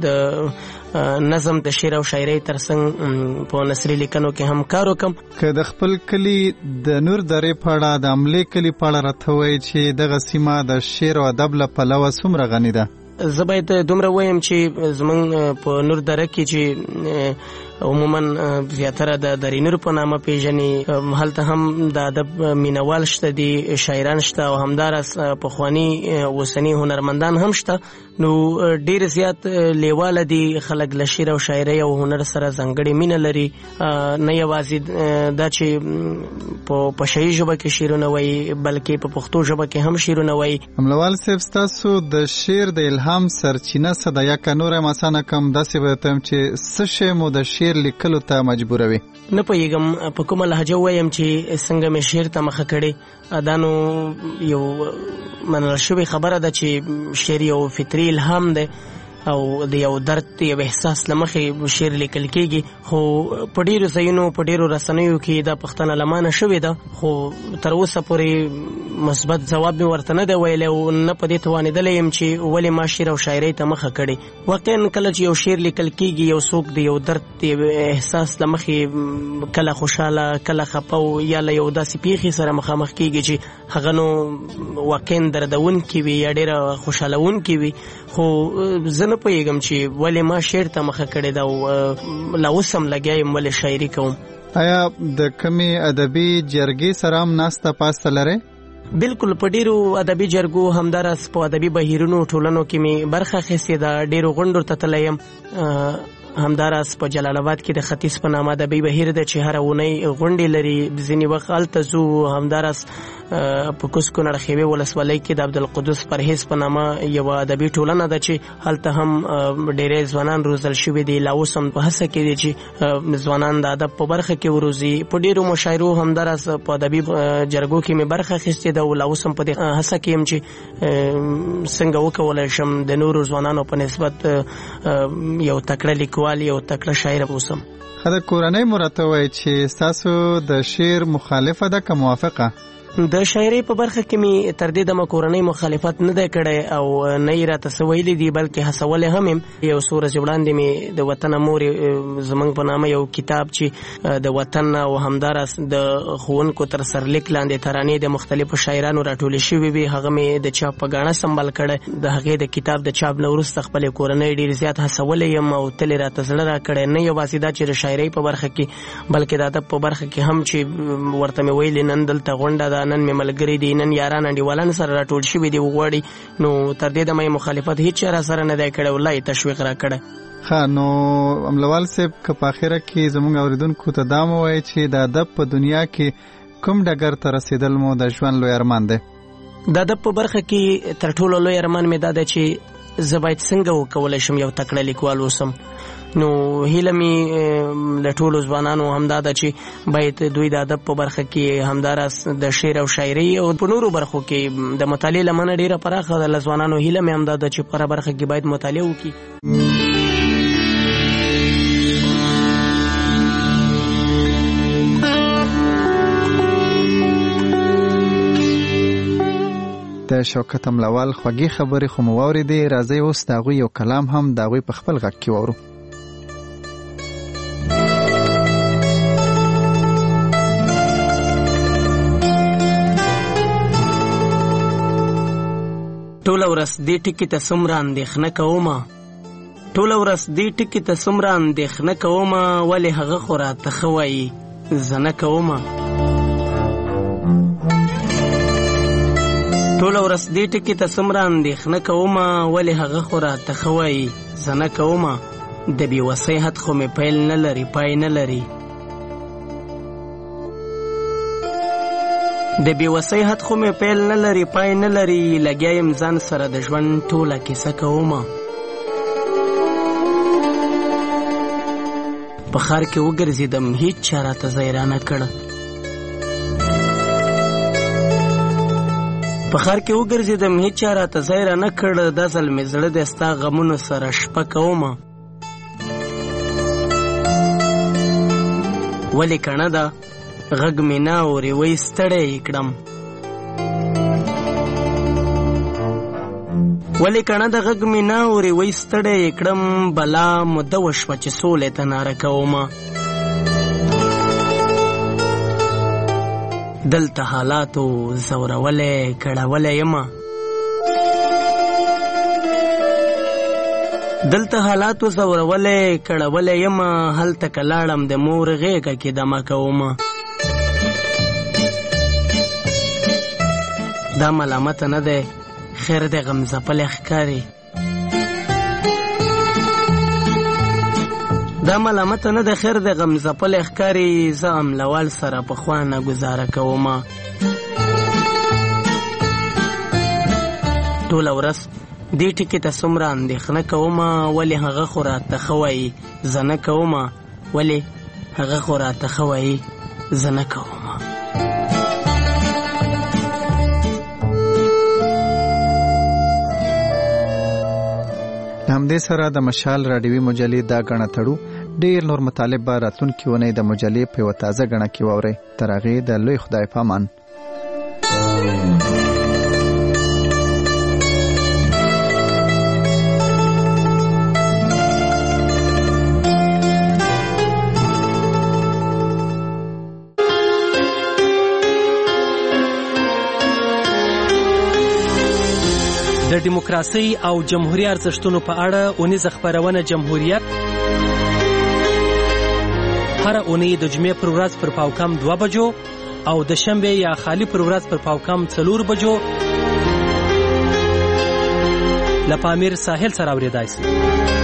د نظم د شعر او شاعرۍ ترڅنګ په نثري لیکنو کې هم کار وکم. که د خپل کلی د نور درې په اړه د عملې کلی په اړه راته وایي چې دغه سیمه د شعر او ادب له پلوه څومره غني ده؟ زه باید دومره وایم چې زمونږ په نور دره کې چې عموما زیاتره د درینور په نامه پیژني هلته هم د ادب مینوال شته دي شاعران شته او همداراز پخواني اوسني هنرمندان هم شته. نو ډیر زیات لیواله دي خلک له شعر او شاعرۍ او هنر سره ځانګړې مینه لري. نه یوازې دا چې په شاعري ژبه کې شعرونه وایي بلکې په پښتو ژبه کې هم شعرونه وایي. املوال صاحب ستاسو د شعر د الهام سرچینه څه ده یا که نور هم اسانه کم داسې به ته چې څه شی مو د شعر لیکلو ته مجبوروي؟ نه پوهېږم په کومه لهجه ووایم چې څنګه مې شعر ته مخه کړې. دا نو یو منل شوې خبره ده چې شعر یو فطري الهام دی او د یو درد یو احساس لمخې شعر لیکل کېږي خو په ډېرو ځایونو په ډېرو رسنیو کې دا پوښتنه لمانه شوې ده خو تر اوسه پورې مثبت ځواب مې ورته نه دی ویلی او نه په دې توانېدلی یم چې ولې ما شعر او شاعرۍ ته مخه کړې. واقعا کله چې یو شعر لیکل کېږي یو څوک د یو درد یو احساس لمخې کله خوشحاله کله خفه او یا له یو داسې پیښې سره مخامخ کېږي چې هغه نو واقعا دردونکې وي یا ډېره خوشحالونکې وي خو زه نه پوهېږم چې ولې ما شعر ته مخه کړې ده او لا اوس هم لګیا یم ولې شاعري کوم. آیا د کمې ادبي جرګې سره هم ناسته پاسته لرئ؟ بالکل په ډیرو ادبي جرګو همداراز په ادبي بهیرونو ټولنو کې می برخه اخیستې ده. ډیرو غونډو ته تللی یم. همداراز په جلال آباد کې د ختیځ په نامه ادبي بهیر ده چې هره اونۍ غونډې لري. ځینې وخت هلته ځو. همداراز په کوز کونړ خیوې ولسوالۍ کې د عبدالقدوس پرهیز په نامه یوه ادبي ټولنه ده چې هلته هم ډېری ځوانان روزل شوي دي. لا اوس هم په هڅه کې دي چې ځوانان د ادب په برخه کې وروزي. په ډېرو مشاعرو همداراز په ادبي جرګو کې مې برخه اخیستې ده او لا اوس هم په دې هڅه کې یم چې څنګه وکولی شم د نورو ځوانانو په نسبت یو تکړه لیکوال یو تکړه شاعر اوسم. ښه د کورنۍ مو راته ووایئ چې ستاسو د شعر مخالفه ده که موافقه؟ د شاعرۍ په برخه کې می تر دې دمه کورنۍ مخالفت نه دی کړی او نه یې راته څه ویلي دي بلکې هڅولی هم یم. یو څو ورځې وړاندې مې د وطن مورې زموږ په نامه یو کتاب چې د وطن او همداراز د ښوونکو تر سرلیک لاندې ترانې د مختلفو شاعرانو راټولې شوې وي هغه مې د چاپ په ګاڼه سمبال کړی. د هغې د کتاب د چاپ نه وروسته خپلې کورنۍ ډېر زیات هڅولی یم او تل یې راته زړه راکړی. نه یوازې دا چې د شاعرۍ په برخه کې بلکې د ادب په برخه کې هم چې ورته مې ویلي نن دلته غونډه ده نن مې ملګري دي نن یاران انډیوالان سره راټول شوي دي وغواړي نو تر دې دمه یې مخالفت هېڅ چا را سره نه دی کړی والله یې تشویق را کړی. ښه نو املوال صاحب که په اخره کې زموږ اورېدونکو ته دا مو وایي چې د ادب په دنیا کې کوم ډګر ته رسېدل مو د ژوند لوی ارمان دی؟ د ادب په برخه کې تر ټولو لوی ارمان مې دا دی چې زه باید څنګه وکولی شم یو تکړه لیکوال اوسم. نو هیله مې له ټولو ځوانانو همدا ده چې باید دوی د ادب په برخه کې همداراز د شعر او شاعرۍ او په نورو برخو کې د مطالعې لمنه ډېره پراخه ده. له ځوانانو هیله مې همدا ده چې په هره برخه کې باید مطالعه وکړي. د شوکت املوال خوږې خبرې خو مو واورېدې. راځئ اوس د هغوی یو کلام هم د هغوی په خپل غږ کې واورو. ټوله ورځ دې ټکي ته څومره اندېښنه کومه ټوله ورځ دې ټکي ته څومره اندېښنه کومه ولې هغه خو راته ښه وایي زه نه کومه ټوله ورځ دې ټکي ته څومره اندېښنه کومه ولې هغه خو راته ښه وایي زه نه کومه د بېوسۍ حد خو مې پیل نه لري پای نه لري د بېوسۍ حد خو مې پیل نه لري پای نه لري لګیا یم ځان سره د ژوند ټوله کیسه کومه په ښار کې وګرځېدم هېڅ چا راته ځای رانه کړ په ښار کې وګرځېدم هېڅ چا راته ځای رانه کړ دا ځل مې زړه دی ستا غمونو سره شپه کومه ولې کڼه ده غږ مې نه اوري وی ستړی یې کړم ولې کڼه د غږ مې نه اوري وی ستړی یې کړم بلا موده وشوه چې سولې ته ناره کومه دلته حالاتو زورولی کړولی یمه دلته حالاتو زورولی کړولی یمه هلته که لاړم د مور غېږه کې دمه کومه دا ملامته نه دی خیر د غمزپلی ښکاري دا ملامته نه دی خیر د غمزپلی ښکاري زه املوال سره پخوا نه ګزاره کومه ټوله ورځ دې ټکي ته څومره اندېښنه کومه ولې هغه خو راته ښه وایي زه نه کومه ولې هغه خو راته ښه وایي زه نه کومه همدې سره د مشال راډیوي مجلې دا غڼه تړو. ډیر نور مطالب به راتلونکي ونې د مجلې په یوه تازه غڼه کې واورئ. تر هغې د لوی خدای په امان. د دیموکراسي او جمهوریت ارزښتونو په اړه اونیزه خپرونه جمهوریت هر اونۍ د جمعې پر ورځ پر پاوکم 2 بجو او د شنبه یا خالی پر ورځ پر پاوکم 4 بجو له پامیر ساحل سره اوریدای شي.